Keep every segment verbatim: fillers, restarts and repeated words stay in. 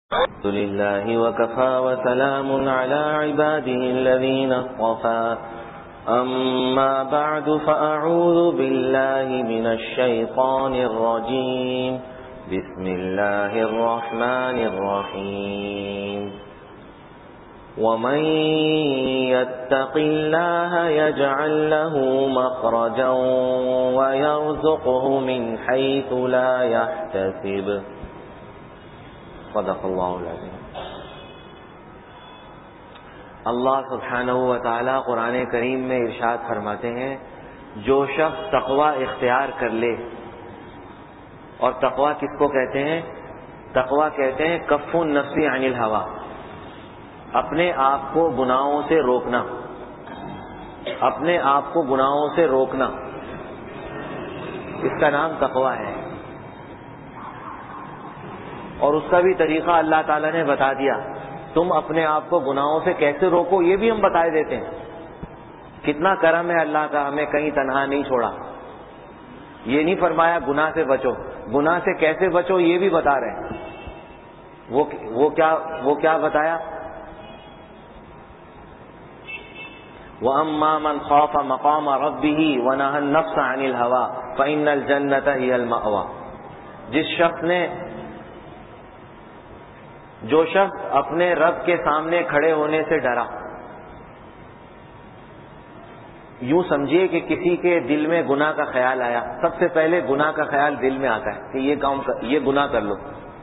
الحمد لله وكفى وسلام على عباده الذين اصطفى أما بعد فأعوذ بالله من الشيطان الرجيم بسم الله الرحمن الرحيم ومن يتق الله يجعل له مخرجا ويرزقه من حيث لا يحتسب صدق اللہ العظیم۔ اللہ سبحانہ و تعالی قرآن کریم میں ارشاد فرماتے ہیں، جو شخص تقوی اختیار کر لے، اور تقوی کس کو کہتے ہیں؟ تقوی کہتے ہیں کف النفس عن الہوا، اپنے آپ کو گناہوں سے روکنا، اپنے آپ کو گناہوں سے روکنا، اس کا نام تقوی ہے۔ اور اس کا بھی طریقہ اللہ تعالیٰ نے بتا دیا، تم اپنے آپ کو گناہوں سے کیسے روکو یہ بھی ہم بتائے دیتے ہیں۔ کتنا کرم ہے اللہ کا، ہمیں کہیں تنہا نہیں چھوڑا۔ یہ نہیں فرمایا گناہ سے بچو، گناہ سے کیسے بچو یہ بھی بتا رہے ہیں۔ وہ وہ کیا وہ کیا بتایا؟ وَأَمَّا مَنْ خَافَ مَقَامَ رَبِّهِ وَنَهَى النَّفْسَ عَنِ الْهَوَىٰ فَإِنَّ الْجَنَّةَ هِيَ الْمَأْوَىٰ۔ جس شخص نے جو شخص اپنے رب کے سامنے کھڑے ہونے سے ڈرا، یوں سمجھیے کہ کسی کے دل میں گناہ کا خیال آیا، سب سے پہلے گناہ کا خیال دل میں آتا ہے کہ یہ کام یہ گناہ کر لو۔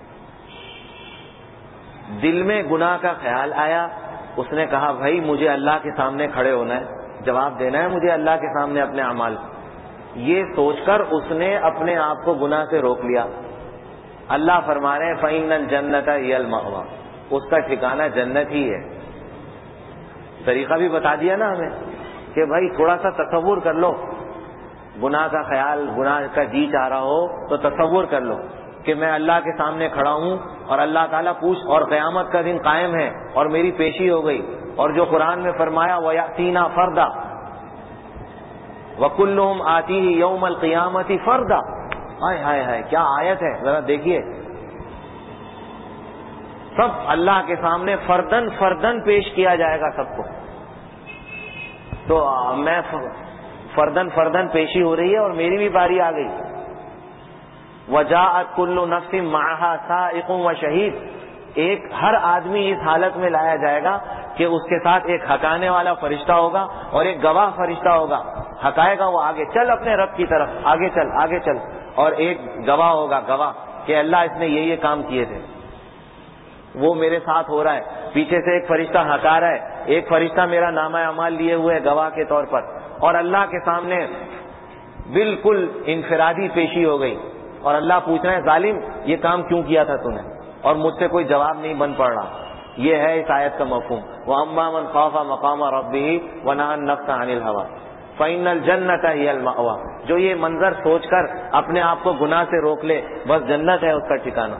دل میں گناہ کا خیال آیا، اس نے کہا بھائی مجھے اللہ کے سامنے کھڑے ہونا ہے، جواب دینا ہے مجھے اللہ کے سامنے اپنے اعمال۔ یہ سوچ کر اس نے اپنے آپ کو گناہ سے روک لیا۔ اللہ فرما رہے ہیں فَإِنَّ الْجَنَّةَ هِيَ الْمَأْوَىٰ، اس کا ٹھکانہ جنت ہی ہے۔ طریقہ بھی بتا دیا نا ہمیں کہ بھائی تھوڑا سا تصور کر لو، گناہ کا خیال، گناہ کا جی چاہ رہا ہو تو تصور کر لو کہ میں اللہ کے سامنے کھڑا ہوں اور اللہ تعالیٰ پوچھ، اور قیامت کا دن قائم ہے اور میری پیشی ہو گئی، اور جو قرآن میں فرمایا وَيَأْتِينَا فَرْدًا وَكُلُّهُمْ آتِيهِ يَوْمَ الْقِيَامَةِ فَرْدًا۔ ہائے ہائے ہائے کیا آیت ہے، ذرا دیکھیے، سب اللہ کے سامنے فردن فردن پیش کیا جائے گا سب کو۔ تو میں فردن فردن پیشی ہو رہی ہے اور میری بھی باری آ گئی۔ وَجَاءَتْ كُلُّ نَفْسٍ مَعَهَا سَائِقٌ وَشَهِيدٌ، ایک ہر آدمی اس حالت میں لایا جائے گا کہ اس کے ساتھ ایک حکانے والا فرشتہ ہوگا اور ایک گواہ فرشتہ ہوگا، حکائے گا وہ آگے چل اپنے رب کی طرف، آگے چل آگے چل، اور ایک گواہ ہوگا، گواہ کہ اللہ اس نے یہ یہ کام کیے تھے، وہ میرے ساتھ ہو رہا ہے۔ پیچھے سے ایک فرشتہ ہکا رہا ہے، ایک فرشتہ میرا نامہ اعمال لیے ہوئے گواہ کے طور پر، اور اللہ کے سامنے بالکل انفرادی پیشی ہو گئی، اور اللہ پوچھ رہے ہیں ظالم یہ کام کیوں کیا تھا تو نے، اور مجھ سے کوئی جواب نہیں بن پڑ رہا۔ یہ ہے اس آیت کا مفہوم، وَأَمَّا مَنْ خَافَ مَقَامَ رَبِّهِ وَنَهَى النَّفْسَ عَنِ الْهَوَىٰ فَإِنَّ الْجَنَّةَ هِيَ الْمَأْوَىٰ۔ جو یہ منظر سوچ کر اپنے آپ کو گناہ سے روک لے، بس جنت ہے اس کا ٹھکانہ۔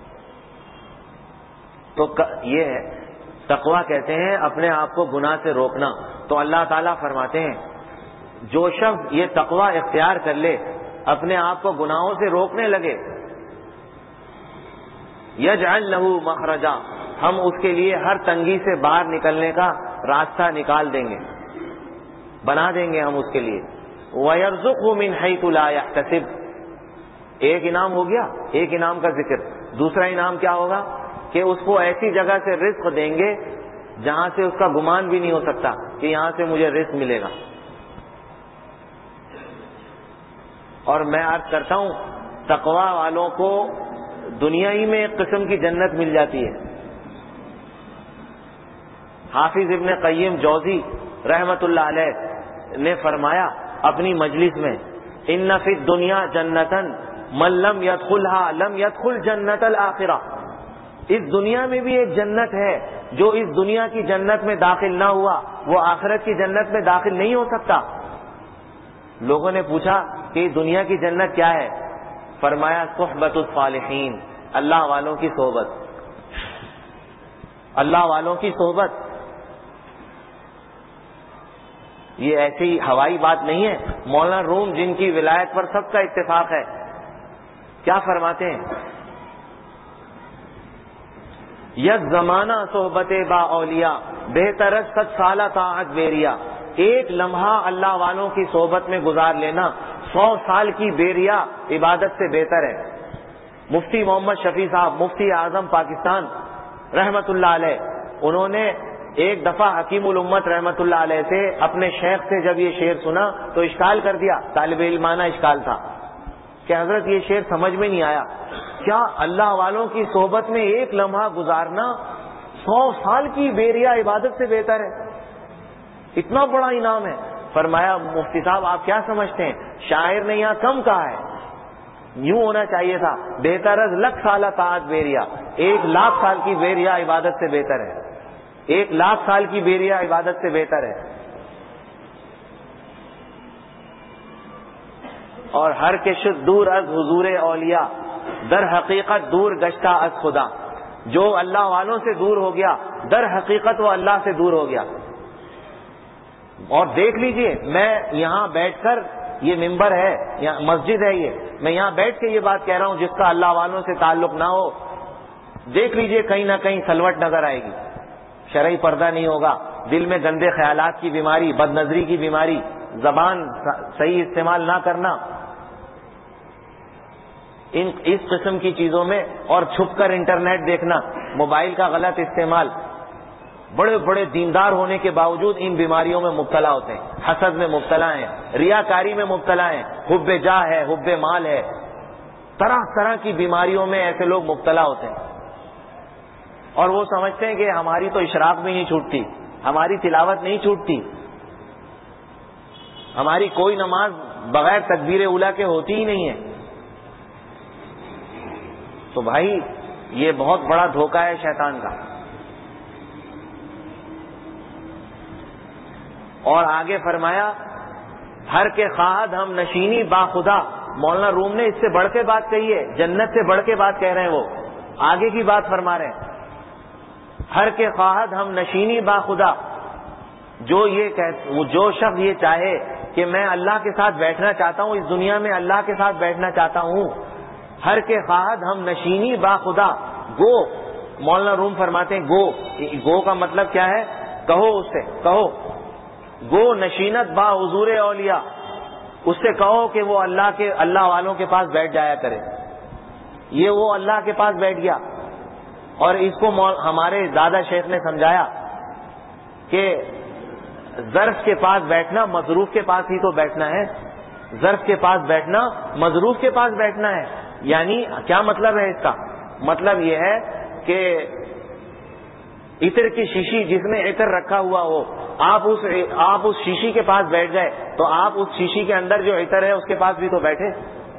تو یہ ہے تقویٰ، کہتے ہیں اپنے آپ کو گناہ سے روکنا۔ تو اللہ تعالیٰ فرماتے ہیں جو شخص یہ تقویٰ اختیار کر لے، اپنے آپ کو گناہوں سے روکنے لگے، یجعل لہ مخرجا، ہم اس کے لیے ہر تنگی سے باہر نکلنے کا راستہ نکال دیں گے، بنا دیں گے ہم اس کے لیے۔ وَيَرْزُقْهُ مِنْ حَيْثُ لَا يَحْتَسِبُ، ایک انعام ہو گیا، ایک انعام کا ذکر۔ دوسرا انعام کیا ہوگا کہ اس کو ایسی جگہ سے رزق دیں گے جہاں سے اس کا گمان بھی نہیں ہو سکتا کہ یہاں سے مجھے رزق ملے گا۔ اور میں عرض کرتا ہوں تقویٰ والوں کو دنیا ہی میں ایک قسم کی جنت مل جاتی ہے۔ حافظ ابن قیم جوزی رحمت اللہ علیہ نے فرمایا اپنی مجلس میں، ان فی الدنیا جنتا من لم يدخلها لم يدخل جنت الآخرہ، اس دنیا میں بھی ایک جنت ہے، جو اس دنیا کی جنت میں داخل نہ ہوا وہ آخرت کی جنت میں داخل نہیں ہو سکتا۔ لوگوں نے پوچھا کہ دنیا کی جنت کیا ہے؟ فرمایا صحبت الصالحین، اللہ والوں کی صحبت، اللہ والوں کی صحبت۔ یہ ایسی ہوائی بات نہیں ہے، مولانا روم جن کی ولایت پر سب کا اتفاق ہے، کیا فرماتے ہیں؟ یک زمانہ صحبت با اولیاء، بہتر ست سالہ طاعت بیریا. ایک لمحہ اللہ والوں کی صحبت میں گزار لینا سو سال کی بیریا عبادت سے بہتر ہے. مفتی محمد شفیع صاحب، مفتی اعظم پاکستان رحمت اللہ علیہ، انہوں نے ایک دفعہ حکیم الامت رحمت اللہ علیہ سے اپنے شیخ سے جب یہ شعر سنا تو اشکال کر دیا، طالب علمانہ اشکال تھا کہ حضرت یہ شعر سمجھ میں نہیں آیا، کیا اللہ والوں کی صحبت میں ایک لمحہ گزارنا سو سال کی بیریا عبادت سے بہتر ہے؟ اتنا بڑا انعام ہے. فرمایا مفتی صاحب آپ کیا سمجھتے ہیں، شاعر نے یہاں کم کہا ہے، یوں ہونا چاہیے تھا بہتر از لکھ سالہ طاعت بیریا، ایک لاکھ سال کی بیریا عبادت سے بہتر ہے. ایک لاکھ سال کی بیریا عبادت سے بہتر ہے. اور ہر کے شد دور از حضور اولیاء، در حقیقت دور گشتہ از خدا. جو اللہ والوں سے دور ہو گیا در حقیقت وہ اللہ سے دور ہو گیا. اور دیکھ لیجئے، میں یہاں بیٹھ کر، یہ ممبر ہے، یہاں مسجد ہے، یہ میں یہاں بیٹھ کے یہ بات کہہ رہا ہوں، جس کا اللہ والوں سے تعلق نہ ہو، دیکھ لیجئے کہیں نہ کہیں سلوٹ نظر آئے گی، شرعی پردہ نہیں ہوگا، دل میں گندے خیالات کی بیماری، بد نظری کی بیماری، زبان صحیح استعمال نہ کرنا، ان اس قسم کی چیزوں میں، اور چھپ کر انٹرنیٹ دیکھنا، موبائل کا غلط استعمال. بڑے بڑے دیندار ہونے کے باوجود ان بیماریوں میں مبتلا ہوتے ہیں، حسد میں مبتلا ہیں، ریاکاری میں مبتلا ہیں، حب جاہ ہے، حب مال ہے، طرح طرح کی بیماریوں میں ایسے لوگ مبتلا ہوتے ہیں. اور وہ سمجھتے ہیں کہ ہماری تو اشراق بھی نہیں چھوٹتی، ہماری تلاوت نہیں چھوٹتی، ہماری کوئی نماز بغیر تکبیر اولیٰ کے ہوتی ہی نہیں ہے. تو بھائی یہ بہت بڑا دھوکہ ہے شیطان کا. اور آگے فرمایا ہر کے خواہد ہم نشینی با خدا. مولانا روم نے اس سے بڑھ کے بات کہی ہے، جنت سے بڑھ کے بات کہہ رہے ہیں، وہ آگے کی بات فرما رہے ہیں. ہر کے خواہد ہم نشینی با خدا. جو یہ کہ جو شخص یہ چاہے کہ میں اللہ کے ساتھ بیٹھنا چاہتا ہوں، اس دنیا میں اللہ کے ساتھ بیٹھنا چاہتا ہوں، ہر کے خواہد ہم نشینی با خدا. گو، مولانا روم فرماتے ہیں گو. گو کا مطلب کیا ہے؟ کہو، اس سے کہو گو نشینت با حضور اولیاء. اس سے کہو کہ وہ اللہ کے اللہ والوں کے پاس بیٹھ جایا کرے. یہ وہ اللہ کے پاس بیٹھ گیا. اور اس کو ہمارے دادا شیخ نے سمجھایا کہ ظرف کے پاس بیٹھنا مظروف کے پاس ہی تو بیٹھنا ہے. ظرف کے پاس بیٹھنا مظروف کے پاس بیٹھنا ہے. یعنی کیا مطلب ہے اس کا؟ مطلب یہ ہے کہ عطر کی شیشی جس میں عطر رکھا ہوا ہو، آپ اس آپ اس شیشی کے پاس بیٹھ جائے تو آپ اس شیشی کے اندر جو عطر ہے اس کے پاس بھی تو بیٹھے.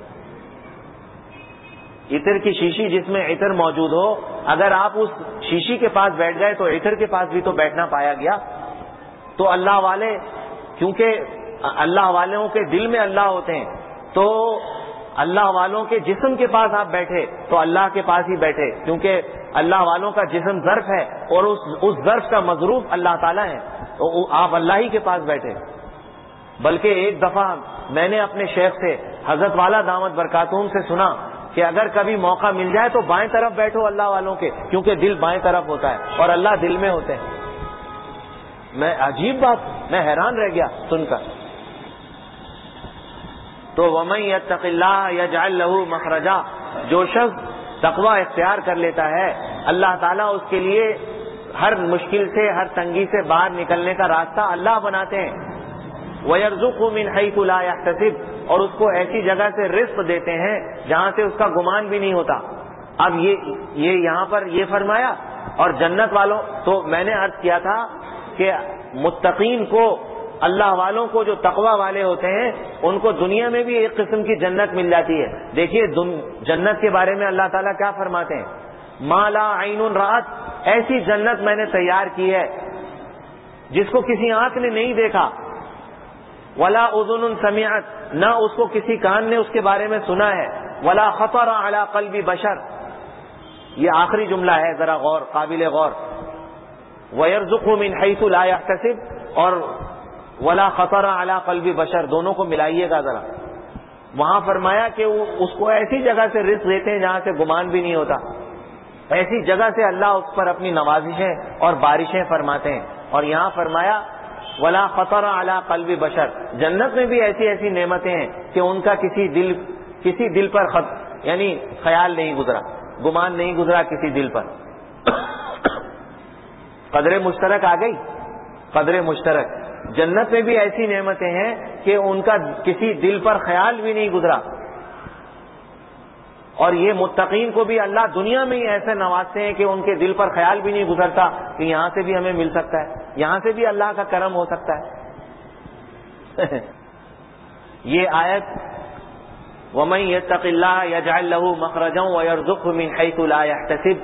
عطر کی شیشی جس میں عطر موجود ہو، اگر آپ اس شیشی کے پاس بیٹھ جائے تو عطر کے پاس بھی تو بیٹھنا پایا گیا. تو اللہ والے، کیونکہ اللہ والوں کے دل میں اللہ ہوتے ہیں، تو اللہ والوں کے جسم کے پاس آپ بیٹھے تو اللہ کے پاس ہی بیٹھے، کیونکہ اللہ والوں کا جسم ظرف ہے اور اس اس ظرف کا مظروف اللہ تعالیٰ ہے، تو آپ اللہ ہی کے پاس بیٹھے. بلکہ ایک دفعہ میں نے اپنے شیخ سے، حضرت والا دامت برکاتہم سے سنا کہ اگر کبھی موقع مل جائے تو بائیں طرف بیٹھو اللہ والوں کے، کیونکہ دل بائیں طرف ہوتا ہے اور اللہ دل میں ہوتے ہیں. میں عجیب بات، میں حیران رہ گیا سن کر. تو وَمَن يَتَّقِ اللَّهَ يَجْعَل لَّهُ مَخْرَجًا. جو شخص تقوی اختیار کر لیتا ہے، اللہ تعالیٰ اس کے لیے ہر مشکل سے، ہر تنگی سے باہر نکلنے کا راستہ اللہ بناتے ہیں. وَيَرْزُقْهُ مِنْ حَيْثُ لَا يَحْتَسِبُ. اور اس کو ایسی جگہ سے رزق دیتے ہیں جہاں سے اس کا گمان بھی نہیں ہوتا. اب یہ یہ یہاں پر یہ فرمایا. اور جنت والوں، تو میں نے عرض کیا تھا کہ متقین کو، اللہ والوں کو، جو تقوی والے ہوتے ہیں، ان کو دنیا میں بھی ایک قسم کی جنت مل جاتی ہے. دیکھیے جنت کے بارے میں اللہ تعالیٰ کیا فرماتے ہیں؟ ما لا عین رأت. ایسی جنت میں نے تیار کی ہے جس کو کسی آنکھ نے نہیں دیکھا. ولا اذن سمعت. نہ اس کو کسی کان نے اس کے بارے میں سنا ہے. ولا خطر علی قلب بشر. یہ آخری جملہ ہے، ذرا غور، قابل غور. وَيَرْزُقْهُ مِنْ حَيْثُ لَا يَحْتَسِبُ اور وَلَا خَطَرَ عَلَى قَلْبِ بَشَر، دونوں کو ملائیے گا ذرا. وہاں فرمایا کہ وہ اس کو ایسی جگہ سے رزق دیتے ہیں جہاں سے گمان بھی نہیں ہوتا. ایسی جگہ سے اللہ اس پر اپنی نوازشیں اور بارشیں فرماتے ہیں. اور یہاں فرمایا ولا خطر علی قلب بشر, جنت میں بھی ایسی ایسی نعمتیں ہیں کہ ان کا کسی دل کسی دل پر خط یعنی خیال نہیں گزرا, گمان نہیں گزرا کسی دل پر. قدر مشترک آ گئی, قدر مشترک. جنت میں بھی ایسی نعمتیں ہیں کہ ان کا کسی دل پر خیال بھی نہیں گزرا. اور یہ متقین کو بھی اللہ دنیا میں ہی ایسے نوازتے ہیں کہ ان کے دل پر خیال بھی نہیں گزرتا کہ یہاں سے بھی ہمیں مل سکتا ہے, یہاں سے بھی اللہ کا کرم ہو سکتا ہے. یہ آیت وَمَن يَتَّقِ اللَّهَ يَجْعَل لَّهُ مَخْرَجًا وَيَرْزُقْهُ مِنْ حَيْثُ لَا يَحْتَسِبُ,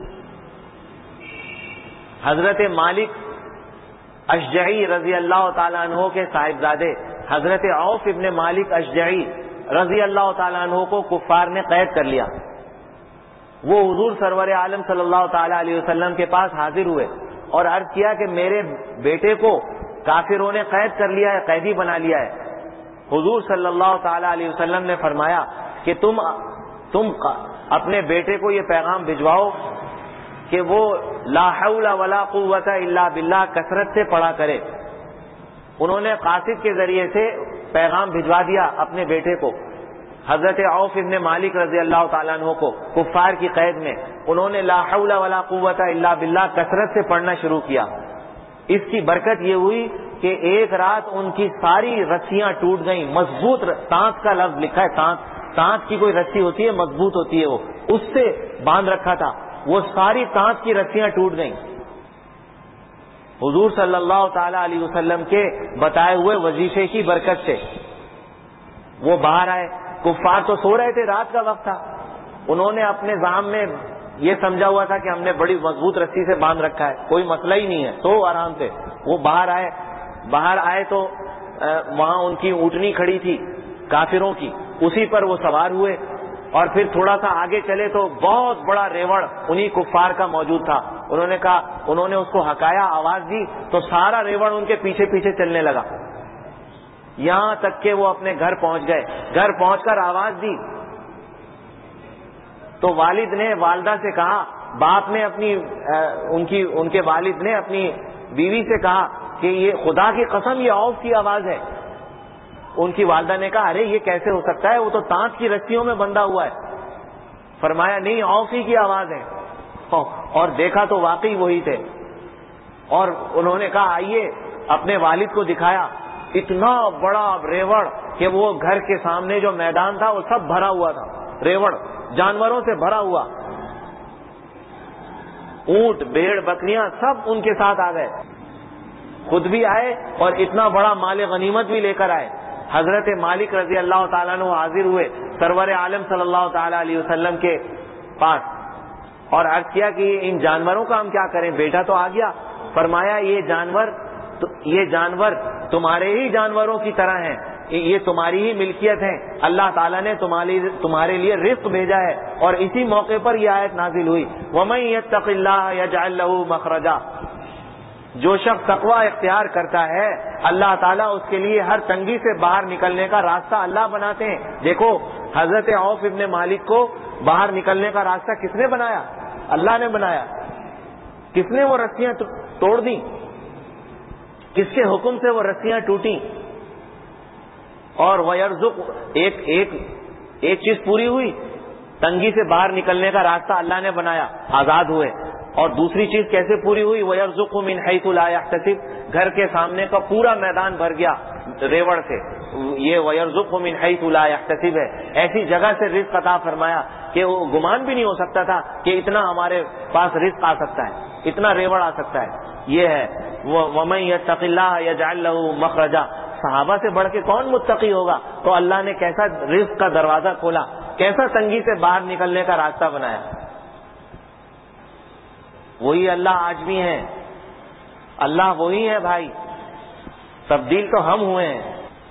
حضرت مالک اشجعی رضی اللہ تعالیٰ عنہ کے صاحبزادے حضرت عوف ابن مالک اشجعی رضی اللہ تعالیٰ عنہ کو کفار نے قید کر لیا. وہ حضور سرور عالم صلی اللہ تعالیٰ علیہ وسلم کے پاس حاضر ہوئے اور عرض کیا کہ میرے بیٹے کو کافروں نے قید کر لیا ہے, قیدی بنا لیا ہے. حضور صلی اللہ تعالیٰ علیہ وسلم نے فرمایا کہ تم تم اپنے بیٹے کو یہ پیغام بھجواؤ کہ وہ لا حول ولا قوت الا باللہ کثرت سے پڑھا کرے. انہوں نے قاصد کے ذریعے سے پیغام بھجوا دیا اپنے بیٹے کو, حضرت عوف ابن مالک رضی اللہ تعالیٰ عنہ کو, کفار کی قید میں. انہوں نے لا حول ولا قوت الا باللہ کثرت سے پڑھنا شروع کیا. اس کی برکت یہ ہوئی کہ ایک رات ان کی ساری رسیاں ٹوٹ گئیں. مضبوط تانت کا لفظ لکھا ہے, تانت تانت کی کوئی رسی ہوتی ہے مضبوط ہوتی ہے, وہ اس سے باندھ رکھا تھا, وہ ساری تانت کی رسیاں ٹوٹ گئیں. حضور صلی اللہ تعالی علیہ وسلم کے بتائے ہوئے وظیفے کی برکت سے وہ باہر آئے. کفار تو سو رہے تھے, رات کا وقت تھا. انہوں نے اپنے ذہن میں یہ سمجھا ہوا تھا کہ ہم نے بڑی مضبوط رسی سے باندھ رکھا ہے, کوئی مسئلہ ہی نہیں ہے, سو آرام سے. وہ باہر آئے باہر آئے تو وہاں ان کی اونٹنی کھڑی تھی کافروں کی, اسی پر وہ سوار ہوئے. اور پھر تھوڑا سا آگے چلے تو بہت بڑا ریوڑ انہی کفار کا موجود تھا. انہوں نے کہا, انہوں نے اس کو ہکایا, آواز دی تو سارا ریوڑ ان کے پیچھے پیچھے چلنے لگا, یہاں تک کہ وہ اپنے گھر پہنچ گئے. گھر پہنچ کر آواز دی تو والد نے والدہ سے کہا, باپ نے اپنی ان کی ان کے والد نے اپنی بیوی سے کہا کہ یہ خدا کی قسم یہ عوف کی آواز ہے. ان کی والدہ نے کہا ارے یہ کیسے ہو سکتا ہے, وہ تو تانت کی رسیوں میں بندھا ہوا ہے. فرمایا نہیں, عوف ہی کی آواز ہے. اور دیکھا تو واقعی وہی تھے. اور انہوں نے کہا آئیے, اپنے والد کو دکھایا. اتنا بڑا ریوڑ کہ وہ گھر کے سامنے جو میدان تھا وہ سب بھرا ہوا تھا, ریوڑ جانوروں سے بھرا ہوا. اونٹ بھیڑ بکریاں سب ان کے ساتھ آ گئے, خود بھی آئے اور اتنا بڑا مال غنیمت بھی لے کر آئے. حضرت مالک رضی اللہ تعالیٰ عنہ حاضر ہوئے سرور عالم صلی اللہ تعالیٰ علیہ وسلم کے پاس اور عرض کیا کہ ان جانوروں کا ہم کیا کریں, بیٹا تو آ گیا. فرمایا یہ جانور یہ جانور تمہارے ہی جانوروں کی طرح ہیں, یہ تمہاری ہی ملکیت ہیں. اللہ تعالیٰ نے تمہارے لیے رزق بھیجا ہے. اور اسی موقع پر یہ آیت نازل ہوئی وَمَن يَتَّقِ اللَّهَ يَجْعَل لَّهُ مَخْرَجًا. جو شخص تقوی اختیار کرتا ہے اللہ تعالیٰ اس کے لیے ہر تنگی سے باہر نکلنے کا راستہ اللہ بناتے ہیں. دیکھو حضرت عوف ابن مالک کو باہر نکلنے کا راستہ کس نے بنایا؟ اللہ نے بنایا. کس نے وہ رسیاں توڑ دی؟ کس کے حکم سے وہ رسیاں ٹوٹیں؟ اور وَيَرْزُقُ ایک ایک ایک چیز پوری ہوئی, تنگی سے باہر نکلنے کا راستہ اللہ نے بنایا, آزاد ہوئے. اور دوسری چیز کیسے پوری ہوئی؟ وَيَرْزُقُ مِنْ حَيْثُ لَا يَحْتَسِبُ, گھر کے سامنے کا پورا میدان بھر گیا ریوڑ سے. یہ وَيَرْزُقُ مِنْ حَيْثُ لَا يَحْتَسِبُ ہے, ایسی جگہ سے رزق عطا فرمایا کہ وہ گمان بھی نہیں ہو سکتا تھا کہ اتنا ہمارے پاس رزق آ سکتا ہے, اتنا ریوڑ آ سکتا ہے. یہ ہے وَمَن يَتَّقِ اللَّهَ يَجْعَل لَّهُ مَخْرَجًا. صحابہ سے بڑھ کے کون متقی ہوگا؟ تو اللہ نے کیسا رزق کا دروازہ کھولا, کیسا تنگی سے باہر نکلنے کا راستہ بنایا. وہی اللہ آج بھی ہے, اللہ وہی ہے بھائی, تبدیل تو ہم ہوئے ہیں.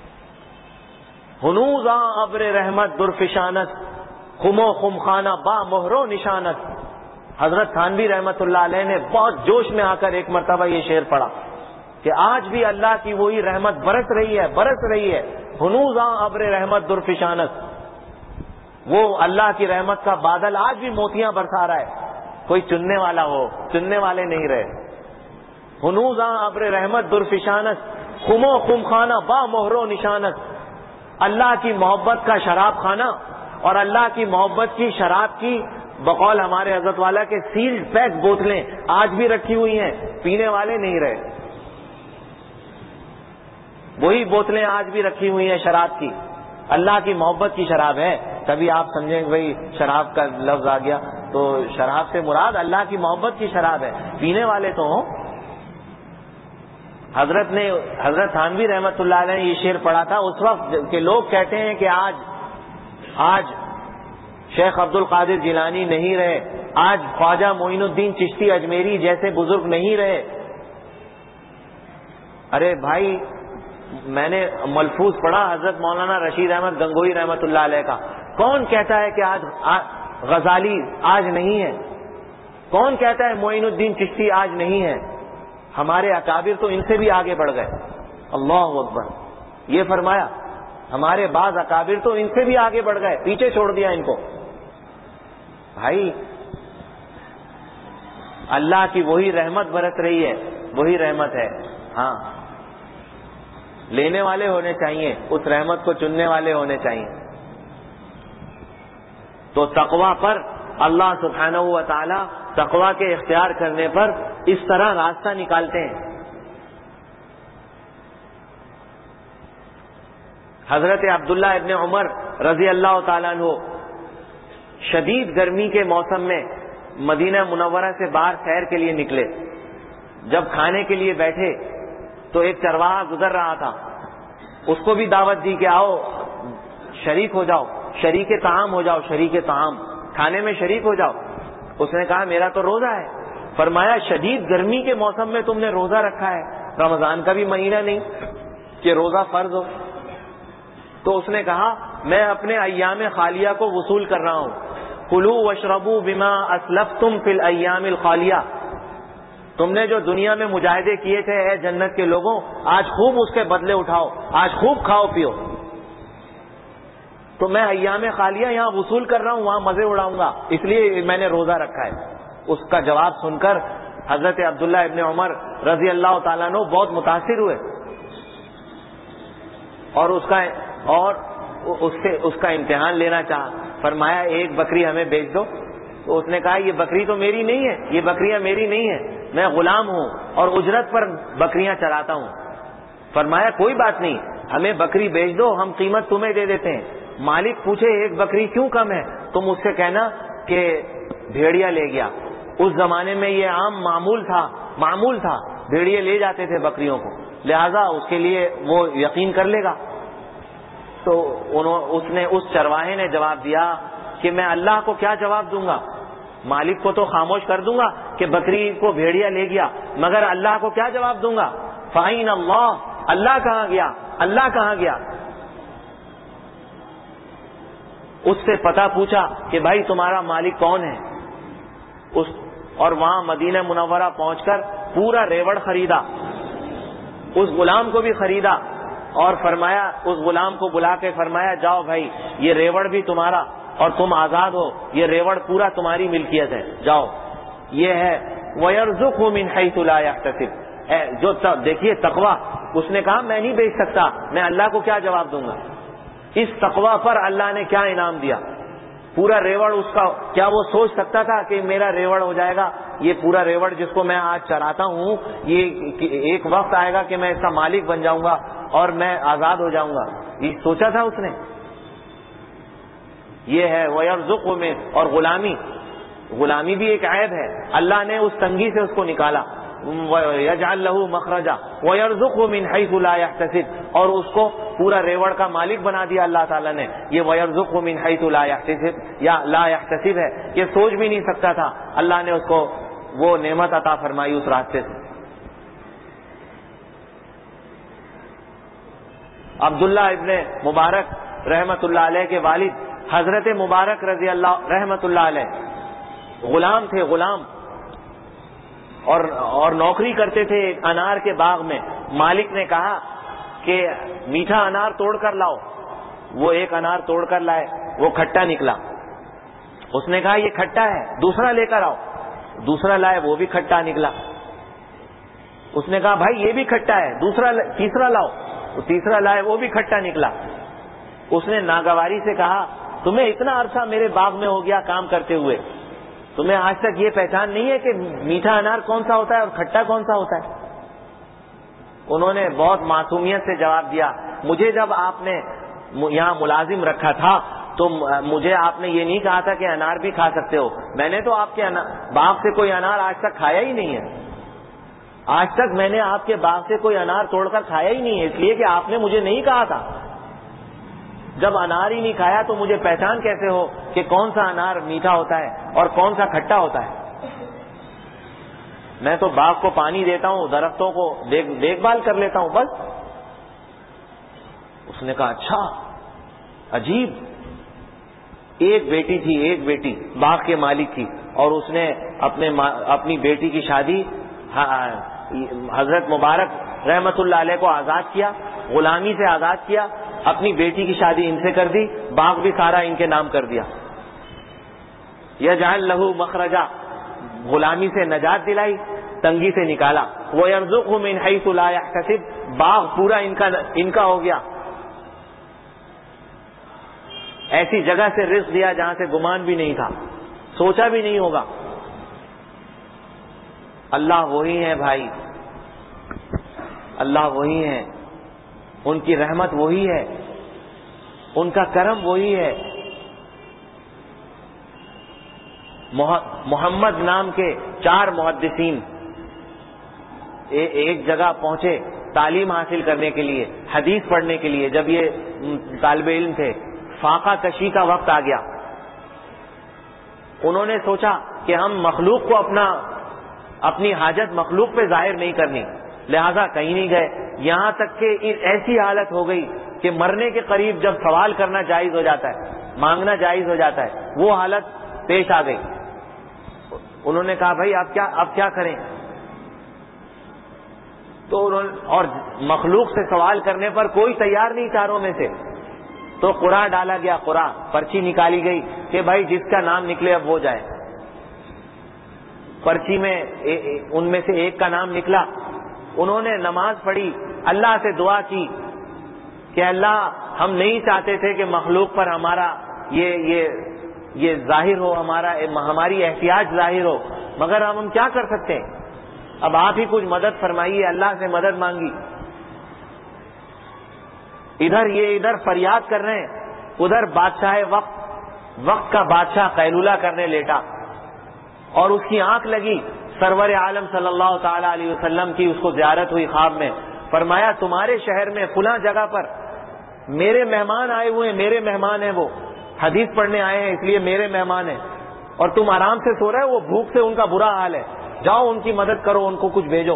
ہنوزاں ابر رحمت درفشانت خمو خم خانہ با مہرو نشانت. حضرت تھانوی رحمت اللہ علیہ نے بہت جوش میں آ کر ایک مرتبہ یہ شعر پڑھا کہ آج بھی اللہ کی وہی رحمت برس رہی ہے برس رہی ہے. ہنوزاں ابر رحمت درفشانت, وہ اللہ کی رحمت کا بادل آج بھی موتیاں برسا رہا ہے. کوئی چننے والا ہو، چننے والے نہیں رہے. ہنوزاں ابر رحمت درفشانت، خمو خم خانہ با مہر و نشانت. اللہ کی محبت کا شراب خانہ اور اللہ کی محبت کی شراب کی بقول ہمارے حضرت والا کے سیلڈ پیک بوتلیں آج بھی رکھی ہوئی ہیں، پینے والے نہیں رہے. وہی بوتلیں آج بھی رکھی ہوئی ہیں شراب کی، اللہ کی محبت کی شراب ہے. تبھی آپ سمجھیں بھائی شراب کا لفظ آ گیا تو شراب سے مراد اللہ کی محبت کی شراب ہے، پینے والے تو ہوں. حضرت نے حضرت تھانوی رحمت اللہ علیہ نے یہ شعر پڑھا تھا اس وقت کہ لوگ کہتے ہیں کہ آج آج شیخ عبد القادر جیلانی نہیں رہے، آج خواجہ معین الدین چشتی اجمیری جیسے بزرگ نہیں رہے. ارے بھائی میں نے ملفوظ پڑھا حضرت مولانا رشید احمد گنگوئی رحمت اللہ علیہ کا. کون کہتا ہے کہ آج غزالی آج نہیں ہے؟ کون کہتا ہے معین الدین چشتی آج نہیں ہے؟ ہمارے اکابر تو ان سے بھی آگے بڑھ گئے. اللہ اکبر. یہ فرمایا ہمارے بعض اکابر تو ان سے بھی آگے بڑھ گئے، پیچھے چھوڑ دیا ان کو. بھائی اللہ کی وہی رحمت برس رہی ہے، وہی رحمت ہے. ہاں لینے والے ہونے چاہیے، اس رحمت کو چننے والے ہونے چاہیے. تو تقوی پر اللہ سبحانہ و تعالی تقوی کے اختیار کرنے پر اس طرح راستہ نکالتے ہیں. حضرت عبداللہ ابن عمر رضی اللہ تعالیٰ عنہ شدید گرمی کے موسم میں مدینہ منورہ سے باہر سیر کے لیے نکلے. جب کھانے کے لیے بیٹھے تو ایک چرواہا گزر رہا تھا، اس کو بھی دعوت دی کہ آؤ شریک ہو جاؤ، شریک طعام ہو جاؤ، شریک طعام، کھانے میں شریک ہو جاؤ. اس نے کہا میرا تو روزہ ہے. فرمایا شدید گرمی کے موسم میں تم نے روزہ رکھا ہے، رمضان کا بھی مہینہ نہیں کہ روزہ فرض ہو. تو اس نے کہا میں اپنے ایام خالیہ کو وصول کر رہا ہوں. کلوا واشربوا بما اسلفتم فی الایام الخالیہ. تم نے جو دنیا میں مجاہدے کیے تھے اے جنت کے لوگوں، آج خوب اس کے بدلے اٹھاؤ، آج خوب کھاؤ پیو. تو میں ایام خالیہ یہاں وصول کر رہا ہوں، وہاں مزے اڑاؤں گا، اس لیے میں نے روزہ رکھا ہے. اس کا جواب سن کر حضرت عبداللہ ابن عمر رضی اللہ تعالیٰ عنہ بہت متاثر ہوئے اور اس کا اور اس سے اس کا امتحان لینا چاہا. فرمایا ایک بکری ہمیں بیچ دو. تو اس نے کہا یہ بکری تو میری نہیں ہے، یہ بکریاں میری نہیں ہیں، میں غلام ہوں اور اجرت پر بکریاں چراتا ہوں. فرمایا کوئی بات نہیں، ہمیں بکری بیچ دو، ہم قیمت تمہیں دے دیتے ہیں. مالک پوچھے ایک بکری کیوں کم ہے؟ تم اس سے کہنا کہ بھیڑیا لے گیا. اس زمانے میں یہ عام معمول تھا معمول تھا بھیڑیے لے جاتے تھے بکریوں کو، لہذا اس کے لیے وہ یقین کر لے گا. تو انہوں اس نے اس چرواہے نے جواب دیا کہ میں اللہ کو کیا جواب دوں گا؟ مالک کو تو خاموش کر دوں گا کہ بکری کو بھیڑیا لے گیا، مگر اللہ کو کیا جواب دوں گا؟ فَأَيْنَ اللَّهُ، اللہ کہاں گیا؟ اللہ کہاں گیا؟ اس سے پتہ پوچھا کہ بھائی تمہارا مالک کون ہے؟ اس اور وہاں مدینہ منورہ پہنچ کر پورا ریوڑ خریدا، اس غلام کو بھی خریدا اور فرمایا اس غلام کو بلا کے فرمایا جاؤ بھائی یہ ریوڑ بھی تمہارا اور تم آزاد ہو، یہ ریوڑ پورا تمہاری ملکیت ہے، جاؤ. یہ ہے وَيَرْزُقْهُ مِنْ حَيْثُ لَا يَحْتَسِبُ. جو دیکھیے تقویٰ، اس نے کہا میں نہیں بیچ سکتا، میں اللہ کو کیا جواب دوں گا؟ اس تقویٰ پر اللہ نے کیا انعام دیا. پورا ریوڑ اس کا، کیا وہ سوچ سکتا تھا کہ میرا ریوڑ ہو جائے گا؟ یہ پورا ریوڑ جس کو میں آج چراتا ہوں یہ ایک وقت آئے گا کہ میں اس کا مالک بن جاؤں گا اور میں آزاد ہو جاؤں گا. یہ سوچا تھا اس نے؟ یہ ہے وَيَرْزُقْهُ مِنْ. اور غلامی غلامی بھی ایک عیب ہے، اللہ نے اس تنگی سے اس کو نکالا. یجعل له مخرجا ويرزقه من حيث لا يحتسب. اور اس کو پورا ریوڑ کا مالک بنا دیا اللہ تعالیٰ نے. یہ ويرزقه من حيث لا يحتسب یا لا يحتسب ہے، یہ سوچ بھی نہیں سکتا تھا، اللہ نے اس کو وہ نعمت عطا فرمائی اس راستے سے. عبداللہ ابن مبارک رحمت اللہ علیہ کے والد حضرت مبارک رضی اللہ رحمت اللہ علیہ غلام تھے، غلام اور اور نوکری کرتے تھے ایک انار کے باغ میں. مالک نے کہا کہ میٹھا انار توڑ کر لاؤ. وہ ایک انار توڑ کر لائے، وہ کھٹا نکلا. اس نے کہا یہ کھٹا ہے، دوسرا لے کر آؤ. دوسرا لائے وہ بھی کھٹا نکلا. اس نے کہا بھائی یہ بھی کھٹا ہے, دوسرا تیسرا لاؤ. تو تیسرا لائے وہ بھی کھٹا نکلا. اس نے ناگواری سے کہا تمہیں اتنا عرصہ میرے باغ میں ہو گیا کام کرتے ہوئے, تمہیں آج تک یہ پہچان نہیں ہے کہ میٹھا انار کون سا ہوتا ہے اور کھٹا کون سا ہوتا ہے؟ انہوں نے بہت معصومیت سے جواب دیا, مجھے جب آپ نے یہاں ملازم رکھا تھا تو مجھے آپ نے یہ نہیں کہا تھا کہ انار بھی کھا سکتے ہو. میں نے تو آپ کے باغ سے کوئی انار آج تک کھایا ہی نہیں ہے. آج تک میں نے آپ کے باغ سے کوئی انار توڑ کر کھایا ہی نہیں ہے, اس لیے کہ آپ نے مجھے نہیں کہا تھا. جب انار ہی نہیں کھایا تو مجھے پہچان کیسے ہو کہ کون سا انار میٹھا ہوتا ہے اور کون سا کھٹا ہوتا ہے؟ میں تو باغ کو پانی دیتا ہوں, درختوں کو دیکھ بھال کر لیتا ہوں بس. اس نے کہا اچھا عجیب. ایک بیٹی تھی, ایک بیٹی باغ کے مالک کی, اور اس نے اپنے اپنی بیٹی کی شادی حضرت مبارک رحمت اللہ علیہ کو آزاد کیا, غلامی سے آزاد کیا, اپنی بیٹی کی شادی ان سے کر دی, باغ بھی سارا ان کے نام کر دیا. یجعل لہ مخرجا, غلامی سے نجات دلائی, تنگی سے نکالا. وَيَرْزُقْهُ مِنْ حَيْثُ لَا يَحْتَسِبْ, باغ پورا ان کا ان کا ہو گیا. ایسی جگہ سے رزق دیا جہاں سے گمان بھی نہیں تھا, سوچا بھی نہیں ہوگا. اللہ وہی ہے بھائی, اللہ وہی ہے, ان کی رحمت وہی ہے, ان کا کرم وہی ہے. محمد نام کے چار محدثین ایک جگہ پہنچے تعلیم حاصل کرنے کے لیے, حدیث پڑھنے کے لیے. جب یہ طالب علم تھے, فاقہ کشی کا وقت آ گیا. انہوں نے سوچا کہ ہم مخلوق کو اپنا اپنی حاجت مخلوق پہ ظاہر نہیں کرنی, لہذا کہیں نہیں گئے. یہاں تک کہ ایسی حالت ہو گئی کہ مرنے کے قریب جب سوال کرنا جائز ہو جاتا ہے, مانگنا جائز ہو جاتا ہے, وہ حالت پیش آ گئی. انہوں نے کہا بھائی اب کیا اب کیا کریں؟ تو انہوں نے, اور مخلوق سے سوال کرنے پر کوئی تیار نہیں چاروں میں سے, تو قرآن ڈالا گیا, قرآن پرچی نکالی گئی کہ بھائی جس کا نام نکلے اب وہ جائے. پرچی میں ان میں سے ایک کا نام نکلا. انہوں نے نماز پڑھی, اللہ سے دعا کی کہ اللہ ہم نہیں چاہتے تھے کہ مخلوق پر ہمارا یہ یہ یہ ظاہر ہو, ہمارا ہماری احتیاج ظاہر ہو, مگر ہم ہم کیا کر سکتے ہیں؟ اب آپ ہی کچھ مدد فرمائیے. اللہ سے مدد مانگی. ادھر یہ ادھر فریاد کر رہے ہیں, ادھر بادشاہ وقت وقت کا بادشاہ قیلولہ کرنے لیٹا, اور اس کی آنکھ لگی سرور عالم صلی اللہ تعالی علیہ وسلم کی. اس کو زیارت ہوئی خواب میں. فرمایا تمہارے شہر میں فلاں جگہ پر میرے مہمان آئے ہوئے ہیں, میرے مہمان ہیں, وہ حدیث پڑھنے آئے ہیں, اس لیے میرے مہمان ہیں, اور تم آرام سے سو رہے ہو, وہ بھوک سے ان کا برا حال ہے, جاؤ ان کی مدد کرو, ان کو کچھ بھیجو.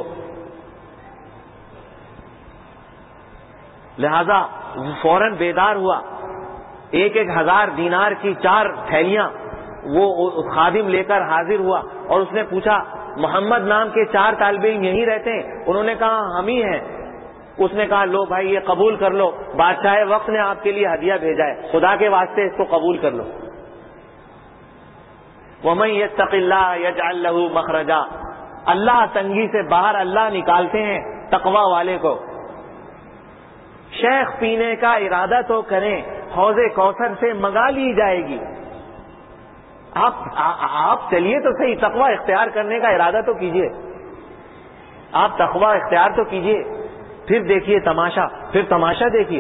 لہذا فوراً بیدار ہوا, ایک ایک ہزار دینار کی چار تھیلیاں وہ خادم لے کر حاضر ہوا, اور اس نے پوچھا محمد نام کے چار طالب علم یہیں رہتے ہیں؟ انہوں نے کہا ہم ہی ہیں. اس نے کہا لو بھائی یہ قبول کر لو, بادشاہ وقت نے آپ کے لیے ہدیہ بھیجا ہے, خدا کے واسطے اس کو قبول کر لو. وَمَن يَتَّقِ اللَّهَ يَجْعَل لَّهُ مَخْرَجًا, اللہ تنگی سے باہر اللہ نکالتے ہیں تقوی والے کو. شیخ پینے کا ارادہ تو کریں, حوض کوثر سے منگا لی جائے گی. آپ آپ چلیے تو صحیح, تقوی اختیار کرنے کا ارادہ تو کیجئے, آپ تقوی اختیار تو کیجئے, پھر دیکھیے تماشا, پھر تماشا دیکھیے.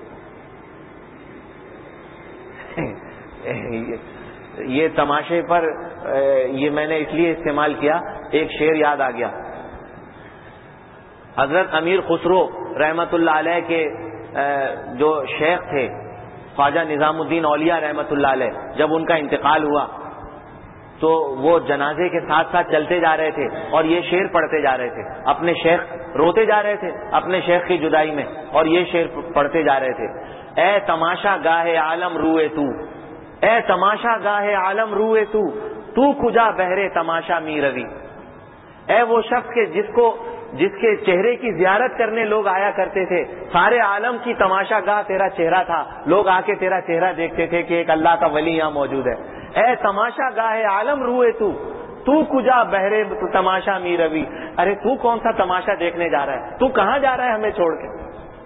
یہ تماشے پر یہ میں نے اس لیے استعمال کیا, ایک شعر یاد آ گیا. حضرت امیر خسرو رحمت اللہ علیہ کے جو شیخ تھے خواجہ نظام الدین اولیاء رحمت اللہ علیہ, جب ان کا انتقال ہوا تو وہ جنازے کے ساتھ ساتھ چلتے جا رہے تھے اور یہ شعر پڑھتے جا رہے تھے. اپنے شیخ روتے جا رہے تھے اپنے شیخ کی جدائی میں, اور یہ شعر پڑھتے جا رہے تھے. اے تماشا گاہ عالم روئے تو, اے تماشا گاہ عالم روئے تو, تو کجا بہرے تماشا می روی. اے وہ شخص کے جس کو جس کے چہرے کی زیارت کرنے لوگ آیا کرتے تھے, سارے عالم کی تماشا گاہ تیرا چہرہ تھا, لوگ آ کے تیرا چہرہ دیکھتے تھے کہ ایک اللہ کا ولی یہاں موجود ہے. اے تماشا گاہ عالم روئے تو, تو کجا بہرے تماشا می روی، ارے تو کون سا تماشا دیکھنے جا رہا ہے، تو کہاں جا رہا ہے ہمیں چھوڑ کے؟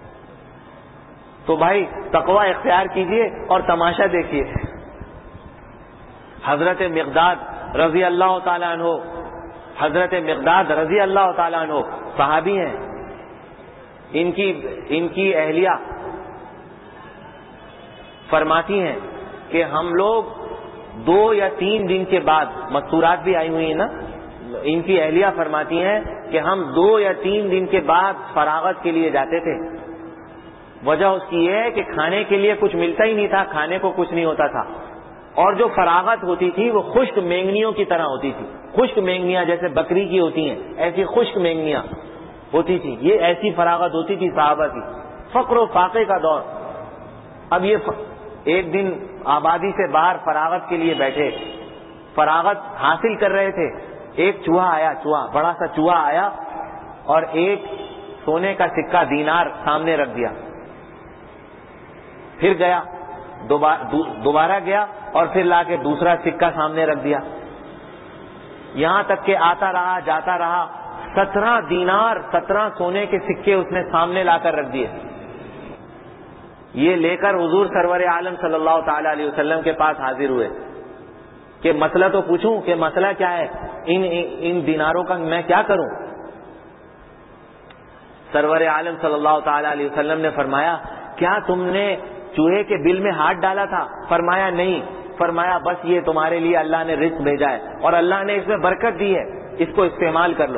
تو بھائی تقوی اختیار کیجئے اور تماشا دیکھیے۔ حضرت مقداد رضی اللہ تعالیٰ عنہ، حضرت مقداد رضی اللہ تعالیٰ عنہ صحابی ہیں، ان کی ان کی اہلیہ فرماتی ہیں کہ ہم لوگ دو یا تین دن کے بعد، مستورات بھی آئی ہوئی ہیں نا، ان کی اہلیہ فرماتی ہیں کہ ہم دو یا تین دن کے بعد فراغت کے لیے جاتے تھے۔ وجہ اس کی یہ ہے کہ کھانے کے لیے کچھ ملتا ہی نہیں تھا، کھانے کو کچھ نہیں ہوتا تھا، اور جو فراغت ہوتی تھی وہ خشک مینگنیوں کی طرح ہوتی تھی، خشک مینگنیاں جیسے بکری کی ہوتی ہیں ایسی خشک مینگنیاں ہوتی تھی، یہ ایسی فراغت ہوتی تھی صحابہ کی، فقر و فاقے کا دور۔ اب یہ ایک دن آبادی سے باہر فراغت کے لیے بیٹھے، فراغت حاصل کر رہے تھے، ایک چوہا آیا، چوہا بڑا سا چوہا آیا اور ایک سونے کا سکہ دینار سامنے رکھ دیا، پھر گیا، دوبارہ گیا اور پھر لا کے دوسرا سکہ سامنے رکھ دیا، یہاں تک کہ آتا رہا جاتا رہا، سترہ دینار سترہ سونے کے سکے اس نے سامنے لا کر رکھ دیے۔ یہ لے کر حضور سرور عالم صلی اللہ تعالی علیہ وسلم کے پاس حاضر ہوئے کہ مسئلہ تو پوچھوں کہ مسئلہ کیا ہے، ان ان دیناروں کا میں کیا کروں؟ سرور عالم صلی اللہ تعالی علیہ وسلم نے فرمایا کیا تم نے چوہے کے بل میں ہاتھ ڈالا تھا؟ فرمایا نہیں۔ فرمایا بس یہ تمہارے لیے اللہ نے رزق بھیجا ہے اور اللہ نے اس میں برکت دی ہے، اس کو استعمال کر لو۔